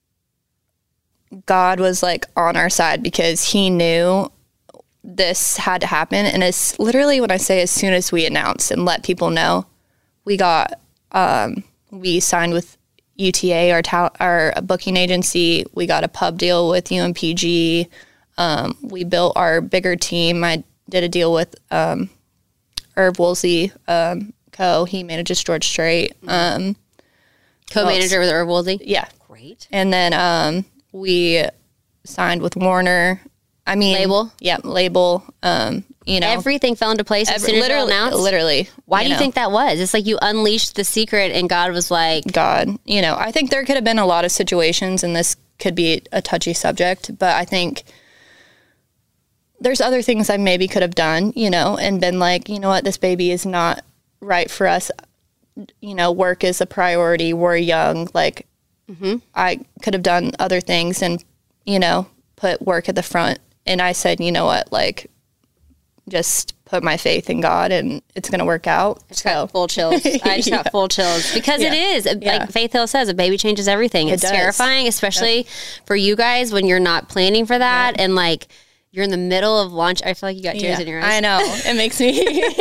[SPEAKER 7] God was like on our side because he knew this had to happen. And it's literally when I say as soon as we announced and let people know, we got, um, we signed with U T A, our ta- our booking agency. We got a pub deal with U M P G. Um, we built our bigger team. I did a deal with um, Irv Woolsey um, Co. He manages George Strait. Um,
[SPEAKER 6] Co-manager with Irv Woolsey?
[SPEAKER 7] Yeah.
[SPEAKER 6] Great.
[SPEAKER 7] And then um, we signed with Warner. I mean,
[SPEAKER 6] Label?
[SPEAKER 7] Yeah, label. Um, you know,
[SPEAKER 6] Everything fell into place as
[SPEAKER 7] every-
[SPEAKER 6] soon as it
[SPEAKER 7] literally,
[SPEAKER 6] announced?
[SPEAKER 7] literally.
[SPEAKER 6] Why do you
[SPEAKER 7] know.
[SPEAKER 6] think that was? It's like you unleashed the secret and God was like,
[SPEAKER 7] God, you know, I think there could have been a lot of situations, and this could be a touchy subject, but I think there's other things I maybe could have done, you know, and been like, you know what, this baby is not right for us. You know, work is a priority. We're young. Like,
[SPEAKER 6] mm-hmm.
[SPEAKER 7] I could have done other things and, you know, put work at the front. And I said, you know what, like, just put my faith in God and it's going to work out.
[SPEAKER 6] I just got full chills. I just
[SPEAKER 7] Yeah.
[SPEAKER 6] got full chills because
[SPEAKER 7] Yeah.
[SPEAKER 6] it is.
[SPEAKER 7] Yeah.
[SPEAKER 6] Like Faith Hill says, a baby changes everything.
[SPEAKER 7] It
[SPEAKER 6] It's
[SPEAKER 7] does.
[SPEAKER 6] terrifying, especially for you guys when you're not planning for that. And like, you're in the middle of launch. I feel like you got tears
[SPEAKER 7] Yeah,
[SPEAKER 6] in your eyes.
[SPEAKER 7] I know. It makes me,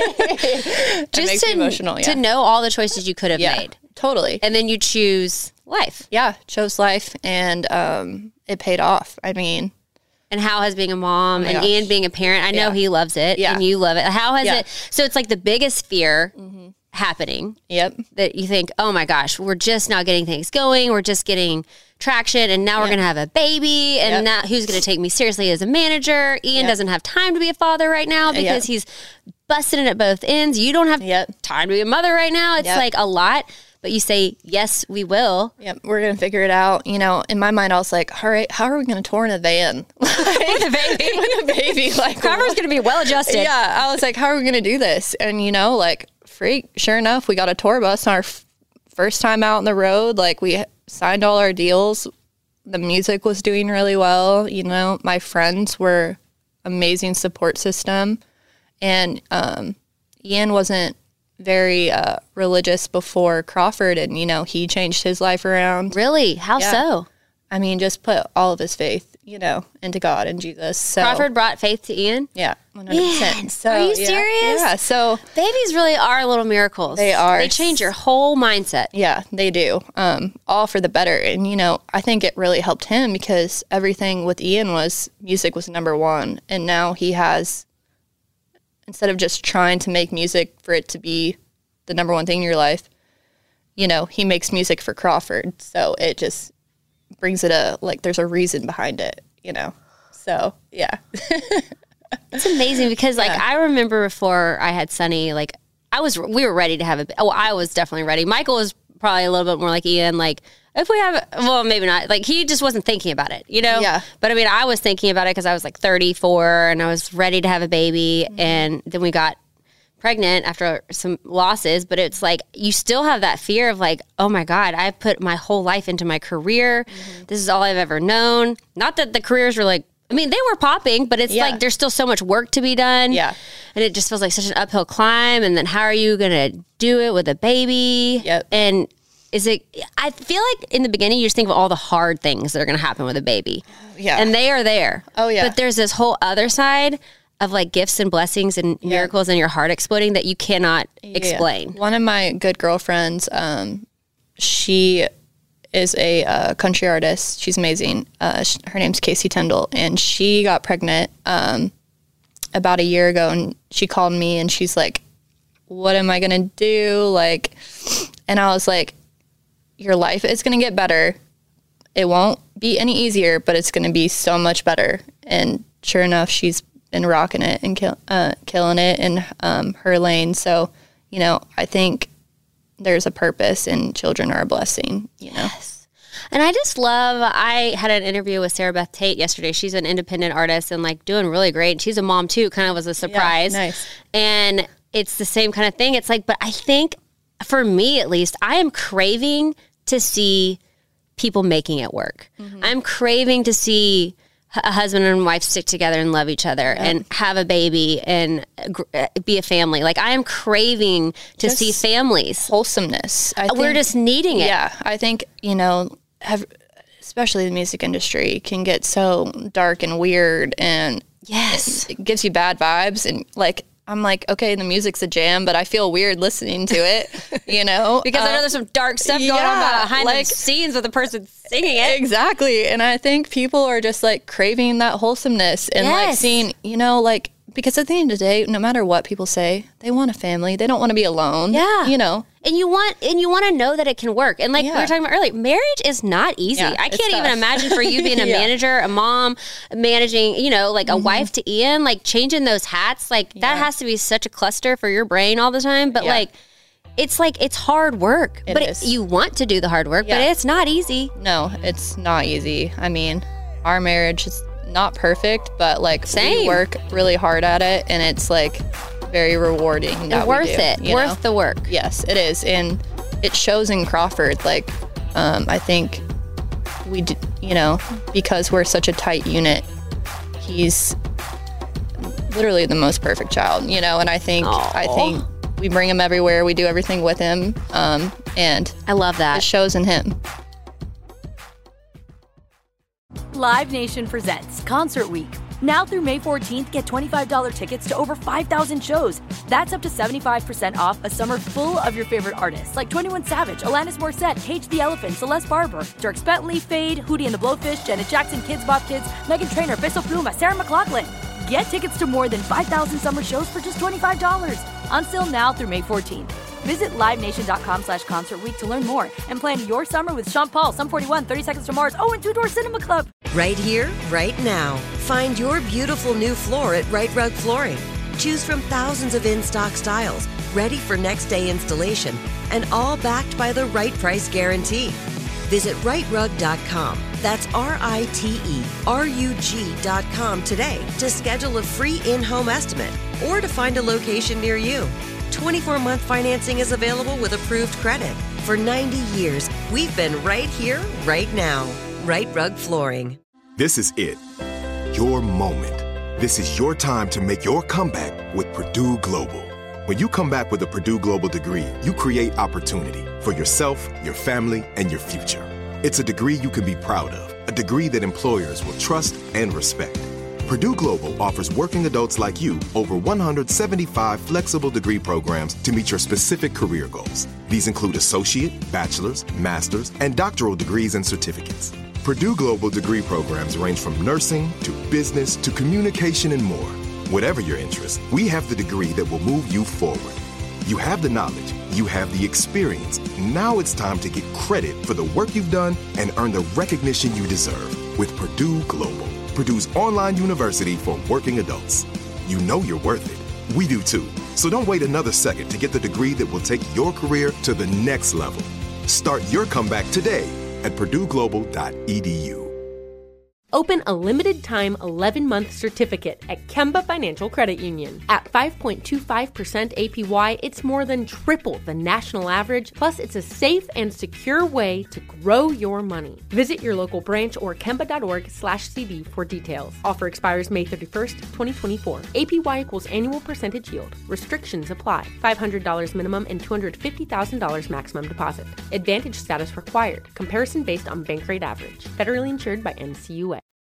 [SPEAKER 7] it
[SPEAKER 6] Just
[SPEAKER 7] makes
[SPEAKER 6] to,
[SPEAKER 7] me emotional. Yeah.
[SPEAKER 6] to know all the choices you could have
[SPEAKER 7] Yeah,
[SPEAKER 6] made.
[SPEAKER 7] Totally.
[SPEAKER 6] And then you choose life.
[SPEAKER 7] Yeah. Chose life and um, it paid off. I mean,
[SPEAKER 6] And how has being a mom
[SPEAKER 7] my
[SPEAKER 6] and
[SPEAKER 7] gosh.
[SPEAKER 6] Ian being a parent, I know
[SPEAKER 7] Yeah.
[SPEAKER 6] he loves it
[SPEAKER 7] Yeah.
[SPEAKER 6] and you love it. How has
[SPEAKER 7] Yeah.
[SPEAKER 6] it, so it's like the biggest fear happening
[SPEAKER 7] yep.
[SPEAKER 6] that you think, oh my gosh, we're just not getting things going. We're just getting traction and now we're going to have a baby and
[SPEAKER 7] Yep.
[SPEAKER 6] now who's going to take me seriously as a manager? Ian
[SPEAKER 7] Yep.
[SPEAKER 6] doesn't have time to be a father right now because he's busting it at both ends. You don't have
[SPEAKER 7] Yep.
[SPEAKER 6] time to be a mother right now. It's
[SPEAKER 7] Yep.
[SPEAKER 6] like a lot, but you say, yes, we will.
[SPEAKER 7] Yep. We're going to figure it out. You know, in my mind, I was like, all right, how are we going to tour in a van?
[SPEAKER 6] With a baby.
[SPEAKER 7] With a baby. Like,
[SPEAKER 6] Cover's going to be well adjusted.
[SPEAKER 7] yeah. I was like, how are we going to do this? And, you know, like, freak, sure enough, we got a tour bus on our f- first time out on the road. Like, we signed all our deals. The music was doing really well. You know, my friends were amazing support system. And um, Ian wasn't very uh, religious before Crawford. And, you know, he changed his life around.
[SPEAKER 6] Really? How
[SPEAKER 7] Yeah.
[SPEAKER 6] so?
[SPEAKER 7] I mean, just put all of his faith, you know, into God and Jesus. So
[SPEAKER 6] Crawford brought faith to Ian?
[SPEAKER 7] Yeah, one hundred percent.
[SPEAKER 6] Man,
[SPEAKER 7] so,
[SPEAKER 6] are you
[SPEAKER 7] yeah,
[SPEAKER 6] serious?
[SPEAKER 7] Yeah, so
[SPEAKER 6] babies really are little miracles.
[SPEAKER 7] They are.
[SPEAKER 6] They change your whole mindset.
[SPEAKER 7] Yeah, they do. Um, all for the better. And, you know, I think it really helped him because everything with Ian was music was number one. And now he has, instead of just trying to make music for it to be the number one thing in your life, you know, he makes music for Crawford. So it just brings it a, like, there's a reason behind it, you know. So, yeah.
[SPEAKER 6] It's amazing because, like,
[SPEAKER 7] yeah.
[SPEAKER 6] I remember before I had Sonny, like, I was, we were ready to have a, oh, I was definitely ready. Michael was probably a little bit more like Ian, like, if we have, well, maybe not. Like, he just wasn't thinking about it, you know?
[SPEAKER 7] Yeah.
[SPEAKER 6] But, I mean, I was thinking about it because I was, like, thirty-four and I was ready to have a baby. Mm-hmm. And then we got pregnant after some losses. But it's like, you still have that fear of, like, oh, my God, I put my whole life into my career. Mm-hmm. This is all I've ever known. Not that the careers were, like, I mean, they were popping, but it's yeah. like there's still so much work to be done.
[SPEAKER 7] Yeah.
[SPEAKER 6] And it just feels like such an uphill climb. And then how are you going to do it with a baby?
[SPEAKER 7] Yep.
[SPEAKER 6] And is it, I feel like in the beginning, you just think of all the hard things that are going to happen with a baby.
[SPEAKER 7] Yeah.
[SPEAKER 6] And they are there.
[SPEAKER 7] Oh, yeah.
[SPEAKER 6] But there's this whole other side of like gifts and blessings and yeah. miracles and your heart exploding that you cannot yeah. explain.
[SPEAKER 7] One of my good girlfriends, um, she is a uh, country artist. She's amazing. Uh, sh- her name's Casey Tyndall, and she got pregnant um, about a year ago, and she called me, and she's like, what am I going to do? Like, and I was like, your life is going to get better. It won't be any easier, but it's going to be so much better. And sure enough, she's been rocking it and kill, uh, killing it in um, her lane. So, you know, I think there's a purpose, and children are a blessing, you know?
[SPEAKER 6] Yes. And I just love, I had an interview with Sarah Beth Tate yesterday. She's an independent artist and like doing really great. She's a mom too, kind of was a surprise.
[SPEAKER 7] Yeah, nice.
[SPEAKER 6] And it's the same kind of thing. It's like, but I think for me at least, I am craving to see people making it work. Mm-hmm. I'm craving to see a husband and wife stick together and love each other, yep. and have a baby and be a family. Like, I am craving to just see families.
[SPEAKER 7] Wholesomeness. I
[SPEAKER 6] We're
[SPEAKER 7] think,
[SPEAKER 6] just needing it.
[SPEAKER 7] Yeah. I think, you know, have, especially the music industry can get so dark and weird, and
[SPEAKER 6] yes,
[SPEAKER 7] it, it gives you bad vibes. And like, I'm like, okay, the music's a jam, but I feel weird listening to it, you know?
[SPEAKER 6] Because um, I know there's some dark stuff going yeah, on behind like, the scenes with the person singing it.
[SPEAKER 7] Exactly. And I think people are just like craving that wholesomeness and yes. like seeing, you know, like, because at the end of the day, no matter what people say, they want a family. They don't want to be alone.
[SPEAKER 6] Yeah.
[SPEAKER 7] You know?
[SPEAKER 6] And you want and you want to know that it can work. And like yeah. we were talking about earlier, marriage is not easy.
[SPEAKER 7] Yeah,
[SPEAKER 6] I can't even imagine for you being a yeah. manager, a mom, managing, you know, like a mm-hmm. wife to Ian, like changing those hats. Like yeah. that has to be such a cluster for your brain all the time. But yeah. like, it's like, it's hard work.
[SPEAKER 7] It
[SPEAKER 6] but
[SPEAKER 7] is.
[SPEAKER 6] It, you want to do the hard work, yeah. but it's not easy.
[SPEAKER 7] No, it's not easy. I mean, our marriage is not perfect, but like
[SPEAKER 6] Same.
[SPEAKER 7] we work really hard at it, and it's like very rewarding.
[SPEAKER 6] And
[SPEAKER 7] that
[SPEAKER 6] worth
[SPEAKER 7] we do,
[SPEAKER 6] it.
[SPEAKER 7] You
[SPEAKER 6] worth
[SPEAKER 7] know?
[SPEAKER 6] the work.
[SPEAKER 7] Yes, it is. And it shows in Crawford. Like, um, I think we, d- you know, because we're such a tight unit, he's literally the most perfect child, you know, and I think, Aww. I think we bring him everywhere. We do everything with him. Um, and
[SPEAKER 6] I love that.
[SPEAKER 7] It shows in him.
[SPEAKER 2] Live Nation presents Concert Week. Now through May fourteenth, get twenty-five dollars tickets to over five thousand shows. That's up to seventy-five percent off a summer full of your favorite artists like twenty-one Savage, Alanis Morissette, Cage the Elephant, Celeste Barber, Dierks Bentley, Fade, Hootie and the Blowfish, Janet Jackson, Kids Bop Kids, Meghan Trainor, Peso Pluma, Sarah McLachlan. Get tickets to more than five thousand summer shows for just twenty-five dollars. Until now through May fourteenth. Visit livenation.com slash concert week to learn more and plan your summer with Sean Paul, Sum forty-one, thirty Seconds to Mars, oh, and Two Door Cinema Club.
[SPEAKER 10] Right here, right now. Find your beautiful new floor at Right Rug Flooring. Choose from thousands of in-stock styles, ready for next day installation, and all backed by the right price guarantee. Visit right rug dot com. That's R I T E R U G dot com today to schedule a free in-home estimate or to find a location near you. twenty-four month financing is available with approved credit. For ninety years, we've been right here, right now. Right Rug Flooring.
[SPEAKER 1] This is it. Your moment. This is your time to make your comeback with Purdue Global. When you come back with a Purdue Global degree, you create opportunity for yourself, your family, and your future. It's a degree you can be proud of, a degree that employers will trust and respect. Purdue Global offers working adults like you over one hundred seventy-five flexible degree programs to meet your specific career goals. These include associate, bachelor's, master's, and doctoral degrees and certificates. Purdue Global degree programs range from nursing to business to communication and more. Whatever your interest, we have the degree that will move you forward. You have the knowledge, you have the experience. Now it's time to get credit for the work you've done and earn the recognition you deserve with Purdue Global, Purdue's online university for working adults. You know you're worth it. We do too. So don't wait another second to get the degree that will take your career to the next level. Start your comeback today at purdue global dot e d u.
[SPEAKER 12] Open a limited-time eleven-month certificate at Kemba Financial Credit Union. At five point two five percent A P Y, it's more than triple the national average, plus it's a safe and secure way to grow your money. Visit your local branch or kemba.org slash CD for details. Offer expires May thirty-first, twenty twenty-four. A P Y equals annual percentage yield. Restrictions apply. five hundred dollars minimum and two hundred fifty thousand dollars maximum deposit. Advantage status required. Comparison based on bank rate average. Federally insured by N C U A.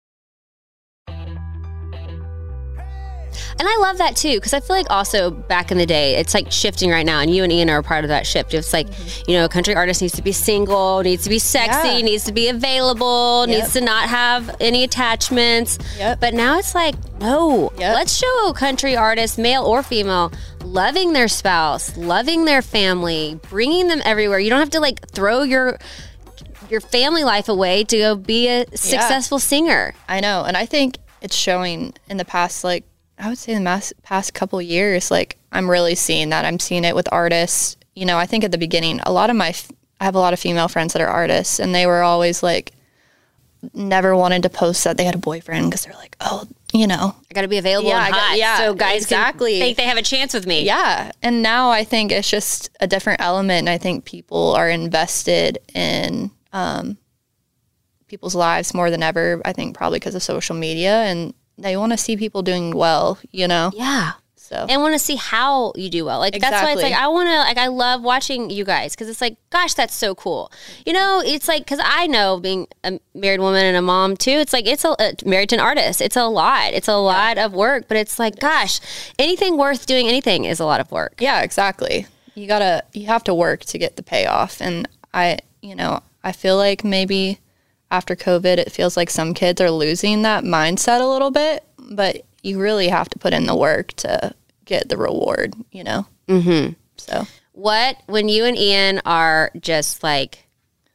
[SPEAKER 6] And I love that too, because I feel like also back in the day, it's like shifting right now, and you and Ian are a part of that shift. It's like, mm-hmm. you know, a country artist needs to be single, needs to be sexy, yeah. needs to be available, yep. needs to not have any attachments. Yep. But now it's like, no, yep. let's show country artists, male or female, loving their spouse, loving their family, bringing them everywhere. You don't have to like throw your your family life away to go be a successful yeah. singer.
[SPEAKER 7] I know, and I think it's showing in the past, like, I would say in the past couple years, like, I'm really seeing that. I'm seeing it with artists. You know, I think at the beginning, a lot of my, I have a lot of female friends that are artists, and they were always like, never wanted to post that they had a boyfriend because they're like, oh, you know.
[SPEAKER 6] I got to be available
[SPEAKER 7] yeah,
[SPEAKER 6] and hot
[SPEAKER 7] got, yeah,
[SPEAKER 6] so guys
[SPEAKER 7] exactly.
[SPEAKER 6] can think they have a chance with me.
[SPEAKER 7] Yeah. And now I think it's just a different element, and I think people are invested in um, people's lives more than ever, I think probably because of social media, and they want to see people doing well, you know?
[SPEAKER 6] Yeah.
[SPEAKER 7] So.
[SPEAKER 6] And want to see how you do well. Like,
[SPEAKER 7] exactly.
[SPEAKER 6] that's why it's like, I want to, like, I love watching you guys, because it's like, gosh, that's so cool. You know, it's like, because I know being a married woman and a mom too, it's like, it's a, uh, married to an artist. It's a lot. It's a lot yeah. of work, but it's like, gosh, anything worth doing anything is a lot of work.
[SPEAKER 7] Yeah, exactly. You gotta, you have to work to get the payoff. And I, you know, I feel like maybe after COVID, it feels like some kids are losing that mindset a little bit, but you really have to put in the work to get the reward, you know?
[SPEAKER 6] Mm-hmm.
[SPEAKER 7] So
[SPEAKER 6] what, when you and Ian are just like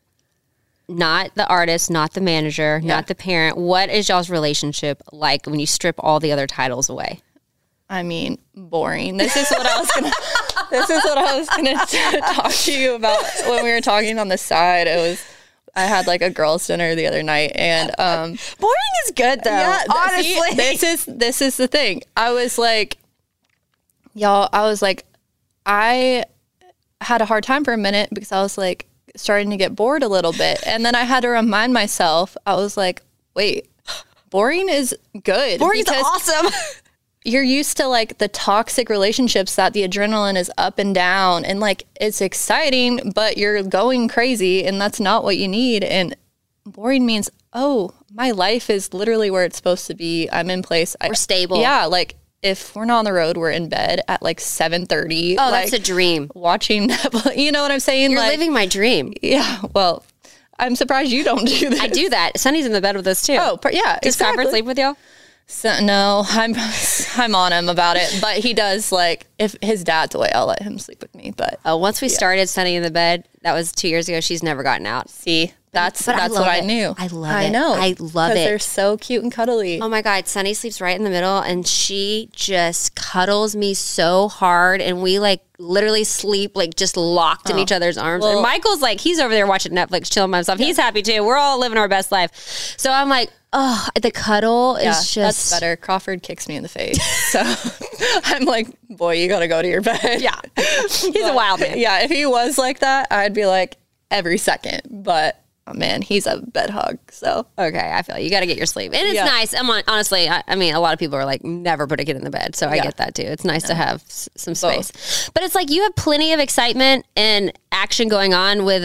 [SPEAKER 6] not the artist, not the manager, yeah. not the parent, what is y'all's relationship like when you strip all the other titles away?
[SPEAKER 7] I mean, boring. This is what I was gonna. This is what I was gonna talk to you about when we were talking on the side. It was. I had like a girls' dinner the other night, and um,
[SPEAKER 6] boring is good though. Yeah, honestly,
[SPEAKER 7] see, this is this is the thing. I was like, y'all. I was like, I had a hard time for a minute because I was like starting to get bored a little bit, and then I had to remind myself. I was like, wait, boring is good.
[SPEAKER 6] Boring is awesome.
[SPEAKER 7] You're used to like the toxic relationships that the adrenaline is up and down, and like it's exciting, but you're going crazy, and that's not what you need. And boring means, oh, my life is literally where it's supposed to be. I'm in place.
[SPEAKER 6] We're I, stable.
[SPEAKER 7] Yeah, like if we're not on the road, we're in bed at like seven thirty.
[SPEAKER 6] Oh,
[SPEAKER 7] like,
[SPEAKER 6] that's a dream.
[SPEAKER 7] Watching, you know what I'm saying?
[SPEAKER 6] You're
[SPEAKER 7] like,
[SPEAKER 6] living my dream.
[SPEAKER 7] Yeah, well, I'm surprised you don't do that.
[SPEAKER 6] I do that. Sonny's in the bed with us too.
[SPEAKER 7] Oh, yeah,
[SPEAKER 6] Does
[SPEAKER 7] exactly.
[SPEAKER 6] Crawford sleep with y'all?
[SPEAKER 7] So, no, I'm I'm on him about it, but he does, like, if his dad's away, I'll let him sleep with me. But
[SPEAKER 6] oh, once we
[SPEAKER 7] yeah.
[SPEAKER 6] started Sunny in the bed, that was two years ago. She's never gotten out.
[SPEAKER 7] See, that's but that's I what
[SPEAKER 6] it.
[SPEAKER 7] I knew.
[SPEAKER 6] I love
[SPEAKER 7] I
[SPEAKER 6] it.
[SPEAKER 7] know.
[SPEAKER 6] I love it.
[SPEAKER 7] They're so cute and cuddly.
[SPEAKER 6] Oh my God, Sunny sleeps right in the middle, and she just cuddles me so hard, and we like literally sleep like just locked oh. in each other's arms. Well, and Michael's like, he's over there watching Netflix, chilling by himself. Yeah. He's happy too. We're all living our best life. So I'm like, oh, the cuddle
[SPEAKER 7] yeah,
[SPEAKER 6] is just...
[SPEAKER 7] that's better. Crawford kicks me in the face. So I'm like, boy, you got to go to your bed.
[SPEAKER 6] Yeah. He's but, a wild man.
[SPEAKER 7] Yeah, if he was like that, I'd be like, every second. But, oh man, he's a bed hug. So
[SPEAKER 6] okay, I feel like you got to get your sleep. And it's yeah. nice. I'm on, honestly, I, I mean, a lot of people are like, never put a kid in the bed. So I yeah. get that too. It's nice yeah. to have s- some space. Both. But it's like you have plenty of excitement and action going on with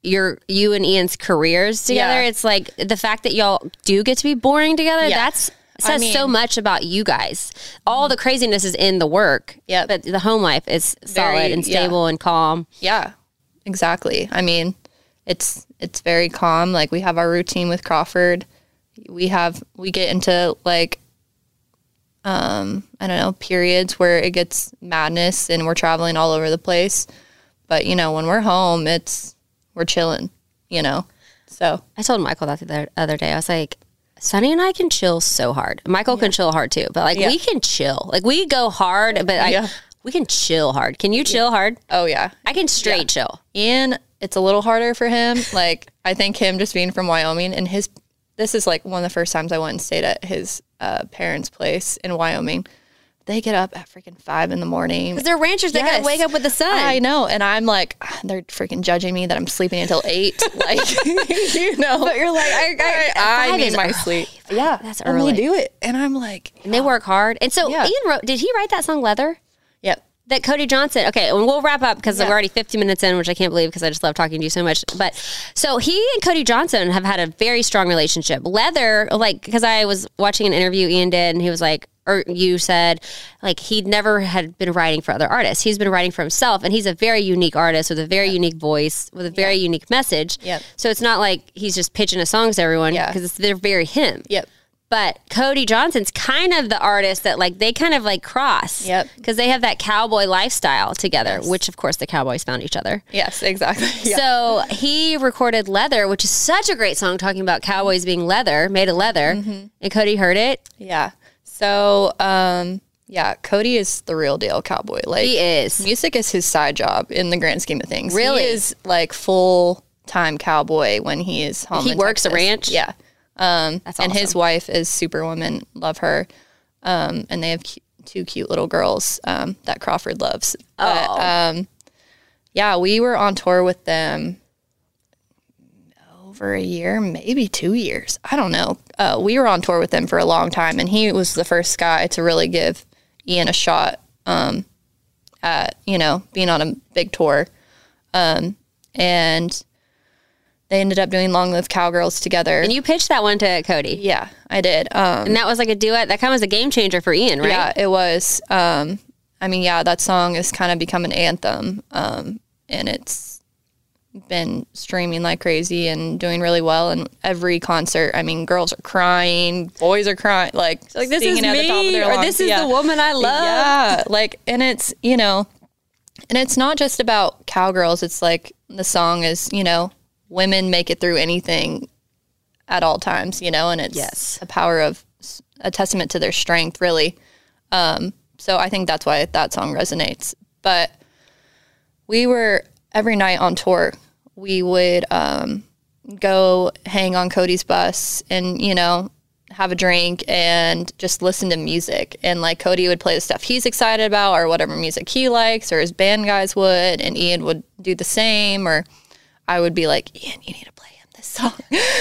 [SPEAKER 6] your you and Ian's careers together.
[SPEAKER 7] Yeah.
[SPEAKER 6] It's like the fact that y'all do get to be boring together.
[SPEAKER 7] Yeah.
[SPEAKER 6] That's says
[SPEAKER 7] I mean,
[SPEAKER 6] so much about you guys. All the craziness is in the work.
[SPEAKER 7] Yeah,
[SPEAKER 6] but the home life is solid
[SPEAKER 7] very,
[SPEAKER 6] and stable
[SPEAKER 7] yeah.
[SPEAKER 6] and calm.
[SPEAKER 7] Yeah, exactly. I mean, it's it's very calm. Like, we have our routine with Crawford. We have we get into like um I don't know, periods where it gets madness and we're traveling all over the place. But you know, when we're home, it's we're chilling, you know. So
[SPEAKER 6] I told Michael that the other day. I was like, Sunny and I can chill so hard. Michael yeah. can chill hard too, but like yeah. we can chill. Like, we go hard, but I, yeah. we can chill hard. Can you chill hard?
[SPEAKER 7] Oh yeah,
[SPEAKER 6] I can straight yeah. chill.
[SPEAKER 7] Ian, it's a little harder for him. Like, I think him just being from Wyoming, and his this is like one of the first times I went and stayed at his uh, parents' place in Wyoming. They get up at freaking five in the morning.
[SPEAKER 6] Because they're ranchers. They yes. gotta wake up with the sun.
[SPEAKER 7] I know. And I'm like, they're freaking judging me that I'm sleeping until eight. Like, you know.
[SPEAKER 6] But you're like, I,
[SPEAKER 7] I, I need my early. sleep. Yeah.
[SPEAKER 6] That's early.
[SPEAKER 7] And they do it. And I'm like.
[SPEAKER 6] And they work hard. And so yeah. Ian wrote, did he write that song Leather?
[SPEAKER 7] Yep.
[SPEAKER 6] That Cody Johnson, okay, and we'll wrap up because yeah. we're already fifty minutes in, which I can't believe because I just love talking to you so much. But so he and Cody Johnson have had a very strong relationship. Leather, like, because I was watching an interview Ian did, and he was like, or you said, like, he'd never had been writing for other artists. He's been writing for himself, and he's a very unique artist with a very yeah. unique voice, with a very yeah. unique message.
[SPEAKER 7] Yep.
[SPEAKER 6] So it's not like he's just pitching his songs to everyone because yeah. they're very him.
[SPEAKER 7] Yep.
[SPEAKER 6] But Cody Johnson's kind of the artist that, like, they kind of, like, cross.
[SPEAKER 7] Yep.
[SPEAKER 6] Because they have that cowboy lifestyle together,
[SPEAKER 7] yes.
[SPEAKER 6] which, of course, the Cowboys found each other.
[SPEAKER 7] Yes, exactly. Yeah.
[SPEAKER 6] So he recorded Leather, which is such a great song talking about cowboys being leather, made of leather. Mm-hmm. And Cody heard it.
[SPEAKER 7] Yeah. So, um, yeah, Cody is the real deal cowboy. Like,
[SPEAKER 6] he is.
[SPEAKER 7] Music is his side job in the grand scheme of things.
[SPEAKER 6] Really?
[SPEAKER 7] He is, like, full-time cowboy when he is home
[SPEAKER 6] He
[SPEAKER 7] in
[SPEAKER 6] works
[SPEAKER 7] Texas.
[SPEAKER 6] a ranch?
[SPEAKER 7] Yeah. Um,
[SPEAKER 6] That's awesome.
[SPEAKER 7] And his wife is Superwoman. Love her. Um, and they have cu- two cute little girls um, that Crawford loves. But,
[SPEAKER 6] oh.
[SPEAKER 7] um, yeah, we were on tour with them over a year, maybe two years. I don't know. Uh, we were on tour with them for a long time, and he was the first guy to really give Ian a shot um, at, you know, being on a big tour. Um, and... They ended up doing Long Live Cowgirls together.
[SPEAKER 6] And you pitched that one to Cody.
[SPEAKER 7] Yeah, I did. Um,
[SPEAKER 6] and that was like a duet. That kind of was a game changer for Ian, right?
[SPEAKER 7] Yeah, it was. Um, I mean, yeah, that song has kind of become an anthem. Um, and it's been streaming like crazy and doing really well. And every concert, I mean, girls are crying, boys are crying. Like,
[SPEAKER 6] like this is
[SPEAKER 7] at
[SPEAKER 6] me,
[SPEAKER 7] the top of their lungs.
[SPEAKER 6] Or this is
[SPEAKER 7] yeah.
[SPEAKER 6] the woman I love.
[SPEAKER 7] Yeah, like, and it's, you know, and it's not just about cowgirls. It's like the song is, you know, women make it through anything at all times, you know, and it's
[SPEAKER 6] yes.
[SPEAKER 7] a power of a testament to their strength, really. Um, so I think that's why that song resonates. But we were, every night on tour, we would um, go hang on Cody's bus and, you know, have a drink and just listen to music. And like Cody would play the stuff he's excited about or whatever music he likes, or his band guys would, and Ian would do the same, or I would be like, Ian, you need to play him this song.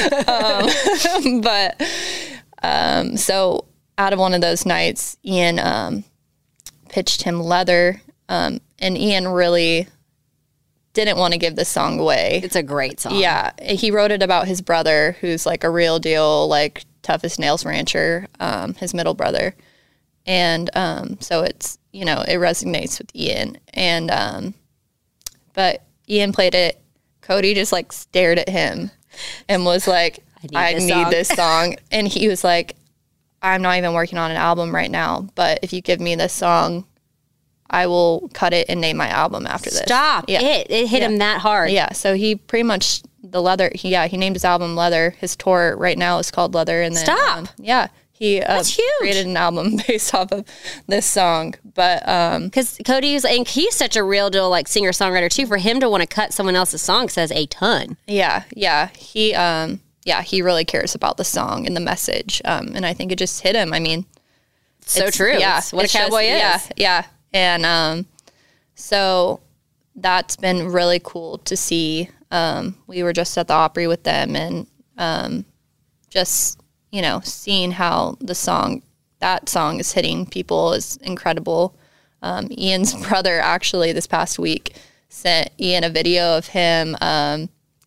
[SPEAKER 7] um, but um, so out of one of those nights, Ian um, pitched him Leather, um, and Ian really didn't want to give this song away.
[SPEAKER 6] It's a great song.
[SPEAKER 7] Yeah. He wrote it about his brother, who's like a real deal, like tough as nails rancher, um, his middle brother. And um, so it's, you know, it resonates with Ian. And, um, but Ian played it. Cody just like stared at him and was like, I need, I this, need song. this song. And he was like, I'm not even working on an album right now, but if you give me this song, I will cut it and name my album after this.
[SPEAKER 6] Stop yeah. it. It hit yeah. him that hard.
[SPEAKER 7] Yeah. So he pretty much, the Leather, he, yeah, he named his album Leather. His tour right now is called Leather. And then,
[SPEAKER 6] Stop.
[SPEAKER 7] Um, yeah. He uh, created an album based off of this song. But, um,
[SPEAKER 6] because Cody's, and he's such a real deal, like singer songwriter too. For him to want to cut someone else's song says a ton.
[SPEAKER 7] Yeah. Yeah. He, um, yeah, he really cares about the song and the message. Um, and I think it just hit him. I mean,
[SPEAKER 6] so true.
[SPEAKER 7] Yeah.
[SPEAKER 6] It's what a cowboy
[SPEAKER 7] just,
[SPEAKER 6] is.
[SPEAKER 7] Yeah. Yeah. And, um, so that's been really cool to see. Um, we were just at the Opry with them, and, um, just, you know, seeing how the song, that song is hitting people is incredible. Um, Ian's brother actually this past week sent Ian a video of him. Um,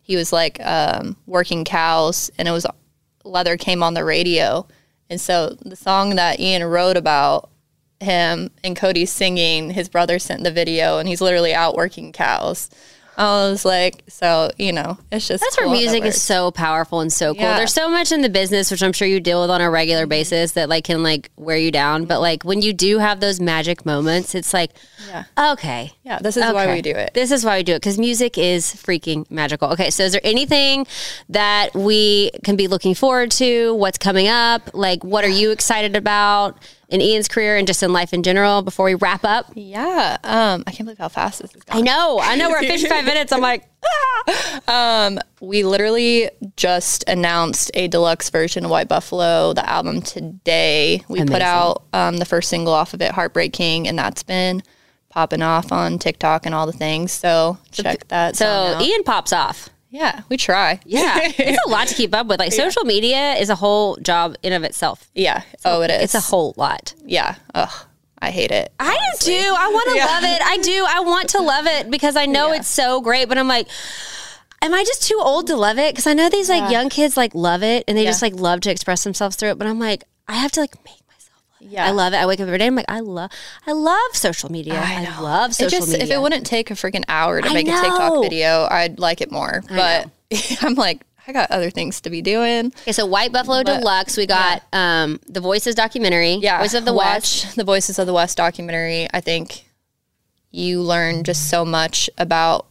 [SPEAKER 7] he was like um, working cows, and it was leather came on the radio. And so the song that Ian wrote about him and Cody singing, his brother sent the video, and he's literally out working cows. I was like, so, you know, it's just
[SPEAKER 6] That's
[SPEAKER 7] cool
[SPEAKER 6] where music
[SPEAKER 7] that
[SPEAKER 6] is so powerful and so cool.
[SPEAKER 7] Yeah.
[SPEAKER 6] There's so much in the business, which I'm sure you deal with on a regular basis, that like can like wear you down. But like when you do have those magic moments, it's like,
[SPEAKER 7] yeah.
[SPEAKER 6] okay.
[SPEAKER 7] Yeah, this is
[SPEAKER 6] okay.
[SPEAKER 7] why we do it.
[SPEAKER 6] This is why we do it, because music is freaking magical. Okay, so is there anything that we can be looking forward to? What's coming up? Like, what are you excited about in Ian's career and just in life in general before we wrap up?
[SPEAKER 7] Yeah. Um, I can't believe how fast this is going.
[SPEAKER 6] I know. I know. We're at fifty-five minutes. I'm like,
[SPEAKER 7] ah. Um, we literally just announced a deluxe version of White Buffalo, the album, today. We Amazing. put out um, the first single off of it, Heartbreaking, and that's been popping off on TikTok and all the things. So check that.
[SPEAKER 6] So Ian pops off.
[SPEAKER 7] Yeah, we try.
[SPEAKER 6] Yeah, it's a lot to keep up with. Like, yeah. social media is a whole job in of itself.
[SPEAKER 7] Yeah.
[SPEAKER 6] So
[SPEAKER 7] oh, it is.
[SPEAKER 6] It's a whole lot.
[SPEAKER 7] Yeah. Ugh, I hate it.
[SPEAKER 6] I honestly. do too. I want to yeah. love it. I do. I want to love it because I know yeah. it's so great. But I'm like, am I just too old to love it? Because I know these like yeah. young kids like love it and they yeah. just like love to express themselves through it. But I'm like, I have to like make. Yeah. I love it. I wake up every day. I'm like, I love, I love social media. I, I love social it just, media.
[SPEAKER 7] If it wouldn't take a freaking hour to I make know. a TikTok video, I'd like it more. I but I'm like, I got other things to be doing.
[SPEAKER 6] Okay, so White Buffalo but, Deluxe. We got yeah. um, the Voices documentary.
[SPEAKER 7] Yeah,
[SPEAKER 6] Voices of the
[SPEAKER 7] watch
[SPEAKER 6] West.
[SPEAKER 7] The Voices of the West documentary. I think you learn just so much about,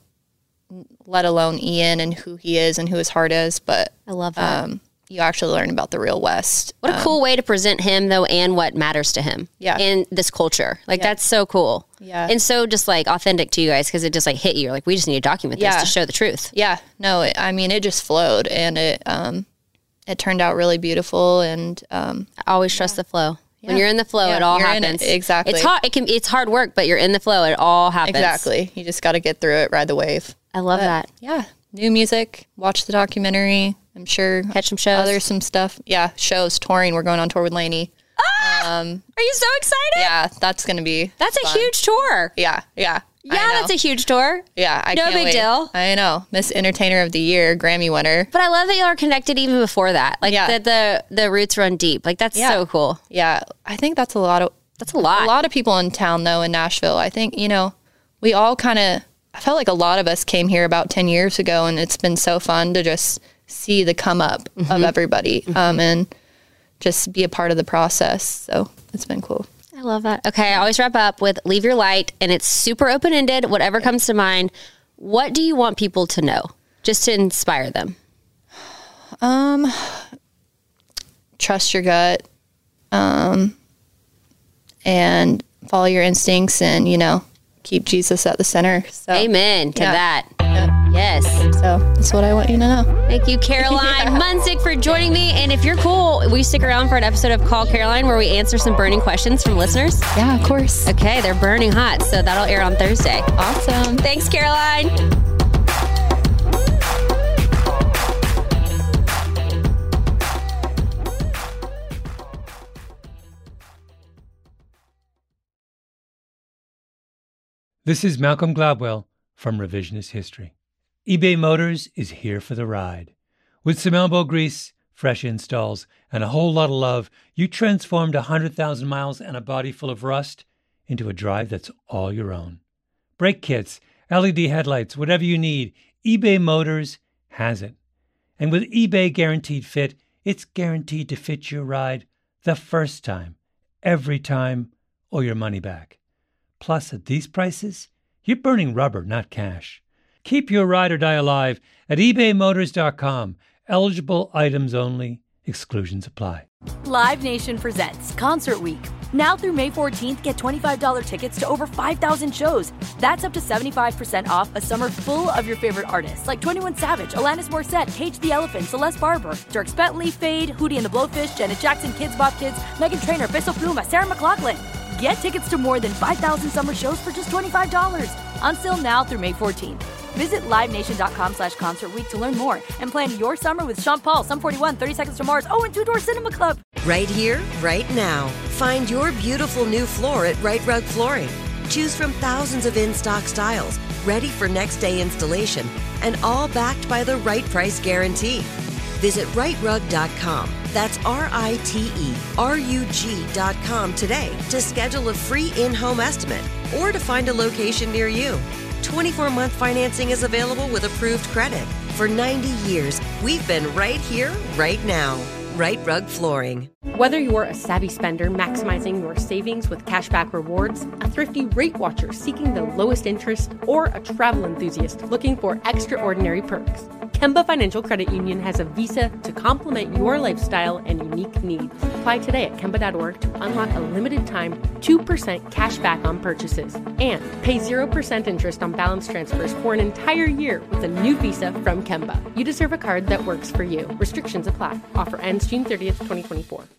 [SPEAKER 7] let alone Ian and who he is and who his heart is. But
[SPEAKER 6] I love that.
[SPEAKER 7] Um, you actually learn about the real West.
[SPEAKER 6] What a um, cool way to present him, though, and what matters to him.
[SPEAKER 7] Yeah.
[SPEAKER 6] In this culture. Like,
[SPEAKER 7] yeah.
[SPEAKER 6] that's so cool.
[SPEAKER 7] Yeah.
[SPEAKER 6] And so just, like, authentic to you guys, because it just, like, hit you. You're like, we just need to document this yeah. to show the truth.
[SPEAKER 7] Yeah. No, it, I mean, it just flowed, and it um, it turned out really beautiful, and... Um,
[SPEAKER 6] I always trust yeah. the flow. Yeah. When you're in the flow, yeah, it all happens.
[SPEAKER 7] It, exactly.
[SPEAKER 6] It's hard. It can. It's hard work, but you're in the flow. It all happens.
[SPEAKER 7] Exactly. You just got to get through it, ride the wave.
[SPEAKER 6] I love but, that.
[SPEAKER 7] Yeah. New music. Watch the documentary. I'm sure.
[SPEAKER 6] Catch some shows.
[SPEAKER 7] There's some stuff. Yeah. Shows. Touring. We're going on tour with Lainey.
[SPEAKER 6] Ah! Um, are you so excited?
[SPEAKER 7] Yeah. That's going to be
[SPEAKER 6] That's
[SPEAKER 7] fun.
[SPEAKER 6] a huge tour.
[SPEAKER 7] Yeah. Yeah.
[SPEAKER 6] Yeah, that's a huge tour.
[SPEAKER 7] Yeah. I
[SPEAKER 6] no
[SPEAKER 7] can't
[SPEAKER 6] big
[SPEAKER 7] wait.
[SPEAKER 6] deal.
[SPEAKER 7] I know. Miss Entertainer of the Year, Grammy winner.
[SPEAKER 6] But I love that y'all are connected even before that. Like yeah. the, the the roots run deep. Like that's
[SPEAKER 7] yeah.
[SPEAKER 6] so cool.
[SPEAKER 7] Yeah. I think that's a lot of
[SPEAKER 6] that's a lot.
[SPEAKER 7] A lot of people in town though in Nashville. I think, you know, we all kind of I felt like a lot of us came here about ten years ago, and it's been so fun to just see the come up mm-hmm. of everybody mm-hmm. um, and just be a part of the process. So it's been cool.
[SPEAKER 6] I love that. Okay, I always wrap up with leave your light, and it's super open-ended, whatever yeah. comes to mind. What do you want people to know, just to inspire them?
[SPEAKER 7] Um, trust your gut, um, and follow your instincts, and, you know, keep Jesus at the center. So,
[SPEAKER 6] amen to
[SPEAKER 7] yeah.
[SPEAKER 6] that.
[SPEAKER 7] Yeah.
[SPEAKER 6] Yes.
[SPEAKER 7] So that's what I want you to know.
[SPEAKER 6] Thank you, Caroline yeah. Munsick, for joining me. And if you're cool, will you stick around for an episode of Call Caroline where we answer some burning questions from listeners?
[SPEAKER 7] Yeah, of course.
[SPEAKER 6] Okay, they're burning hot, so that'll air on Thursday.
[SPEAKER 7] Awesome.
[SPEAKER 6] Thanks, Caroline.
[SPEAKER 13] This is Malcolm Gladwell from Revisionist History. eBay Motors is here for the ride. With some elbow grease, fresh installs, and a whole lot of love, you transformed one hundred thousand miles and a body full of rust into a drive that's all your own. Brake kits, L E D headlights, whatever you need, eBay Motors has it. And with eBay Guaranteed Fit, it's guaranteed to fit your ride the first time, every time, or your money back. Plus, at these prices, you're burning rubber, not cash. Keep your ride or die alive at ebay motors dot com. Eligible items only. Exclusions apply.
[SPEAKER 2] Live Nation presents Concert Week. Now through May fourteenth, get twenty-five dollars tickets to over five thousand shows. That's up to seventy-five percent off a summer full of your favorite artists like twenty-one Savage, Alanis Morissette, Cage the Elephant, Celeste Barber, Dierks Bentley, Fade, Hootie and the Blowfish, Janet Jackson, Kids Bop Kids, Meghan Trainor, Bissell Pluma, Sarah McLachlan. Get tickets to more than five thousand summer shows for just twenty-five dollars. On sale now through May fourteenth. Visit livenation.com slash concert week to learn more and plan your summer with Sean Paul, Sum forty-one, thirty Seconds to Mars, oh, and Two Door Cinema Club.
[SPEAKER 10] Right here, right now. Find your beautiful new floor at Right Rug Flooring. Choose from thousands of in-stock styles, ready for next day installation, and all backed by the right price guarantee. Visit right rug dot com. That's R I T E R U G dot com today to schedule a free in-home estimate or to find a location near you. twenty-four month financing is available with approved credit. For ninety years, we've been right here, right now. Right Rug Flooring.
[SPEAKER 12] Whether you're a savvy spender maximizing your savings with cashback rewards, a thrifty rate watcher seeking the lowest interest, or a travel enthusiast looking for extraordinary perks, Kemba Financial Credit Union has a visa to complement your lifestyle and unique needs. Apply today at Kemba dot org to unlock a limited time two percent cash back on purchases and pay zero percent interest on balance transfers for an entire year with a new visa from Kemba. You deserve a card that works for you. Restrictions apply. Offer ends June thirtieth, twenty twenty-four.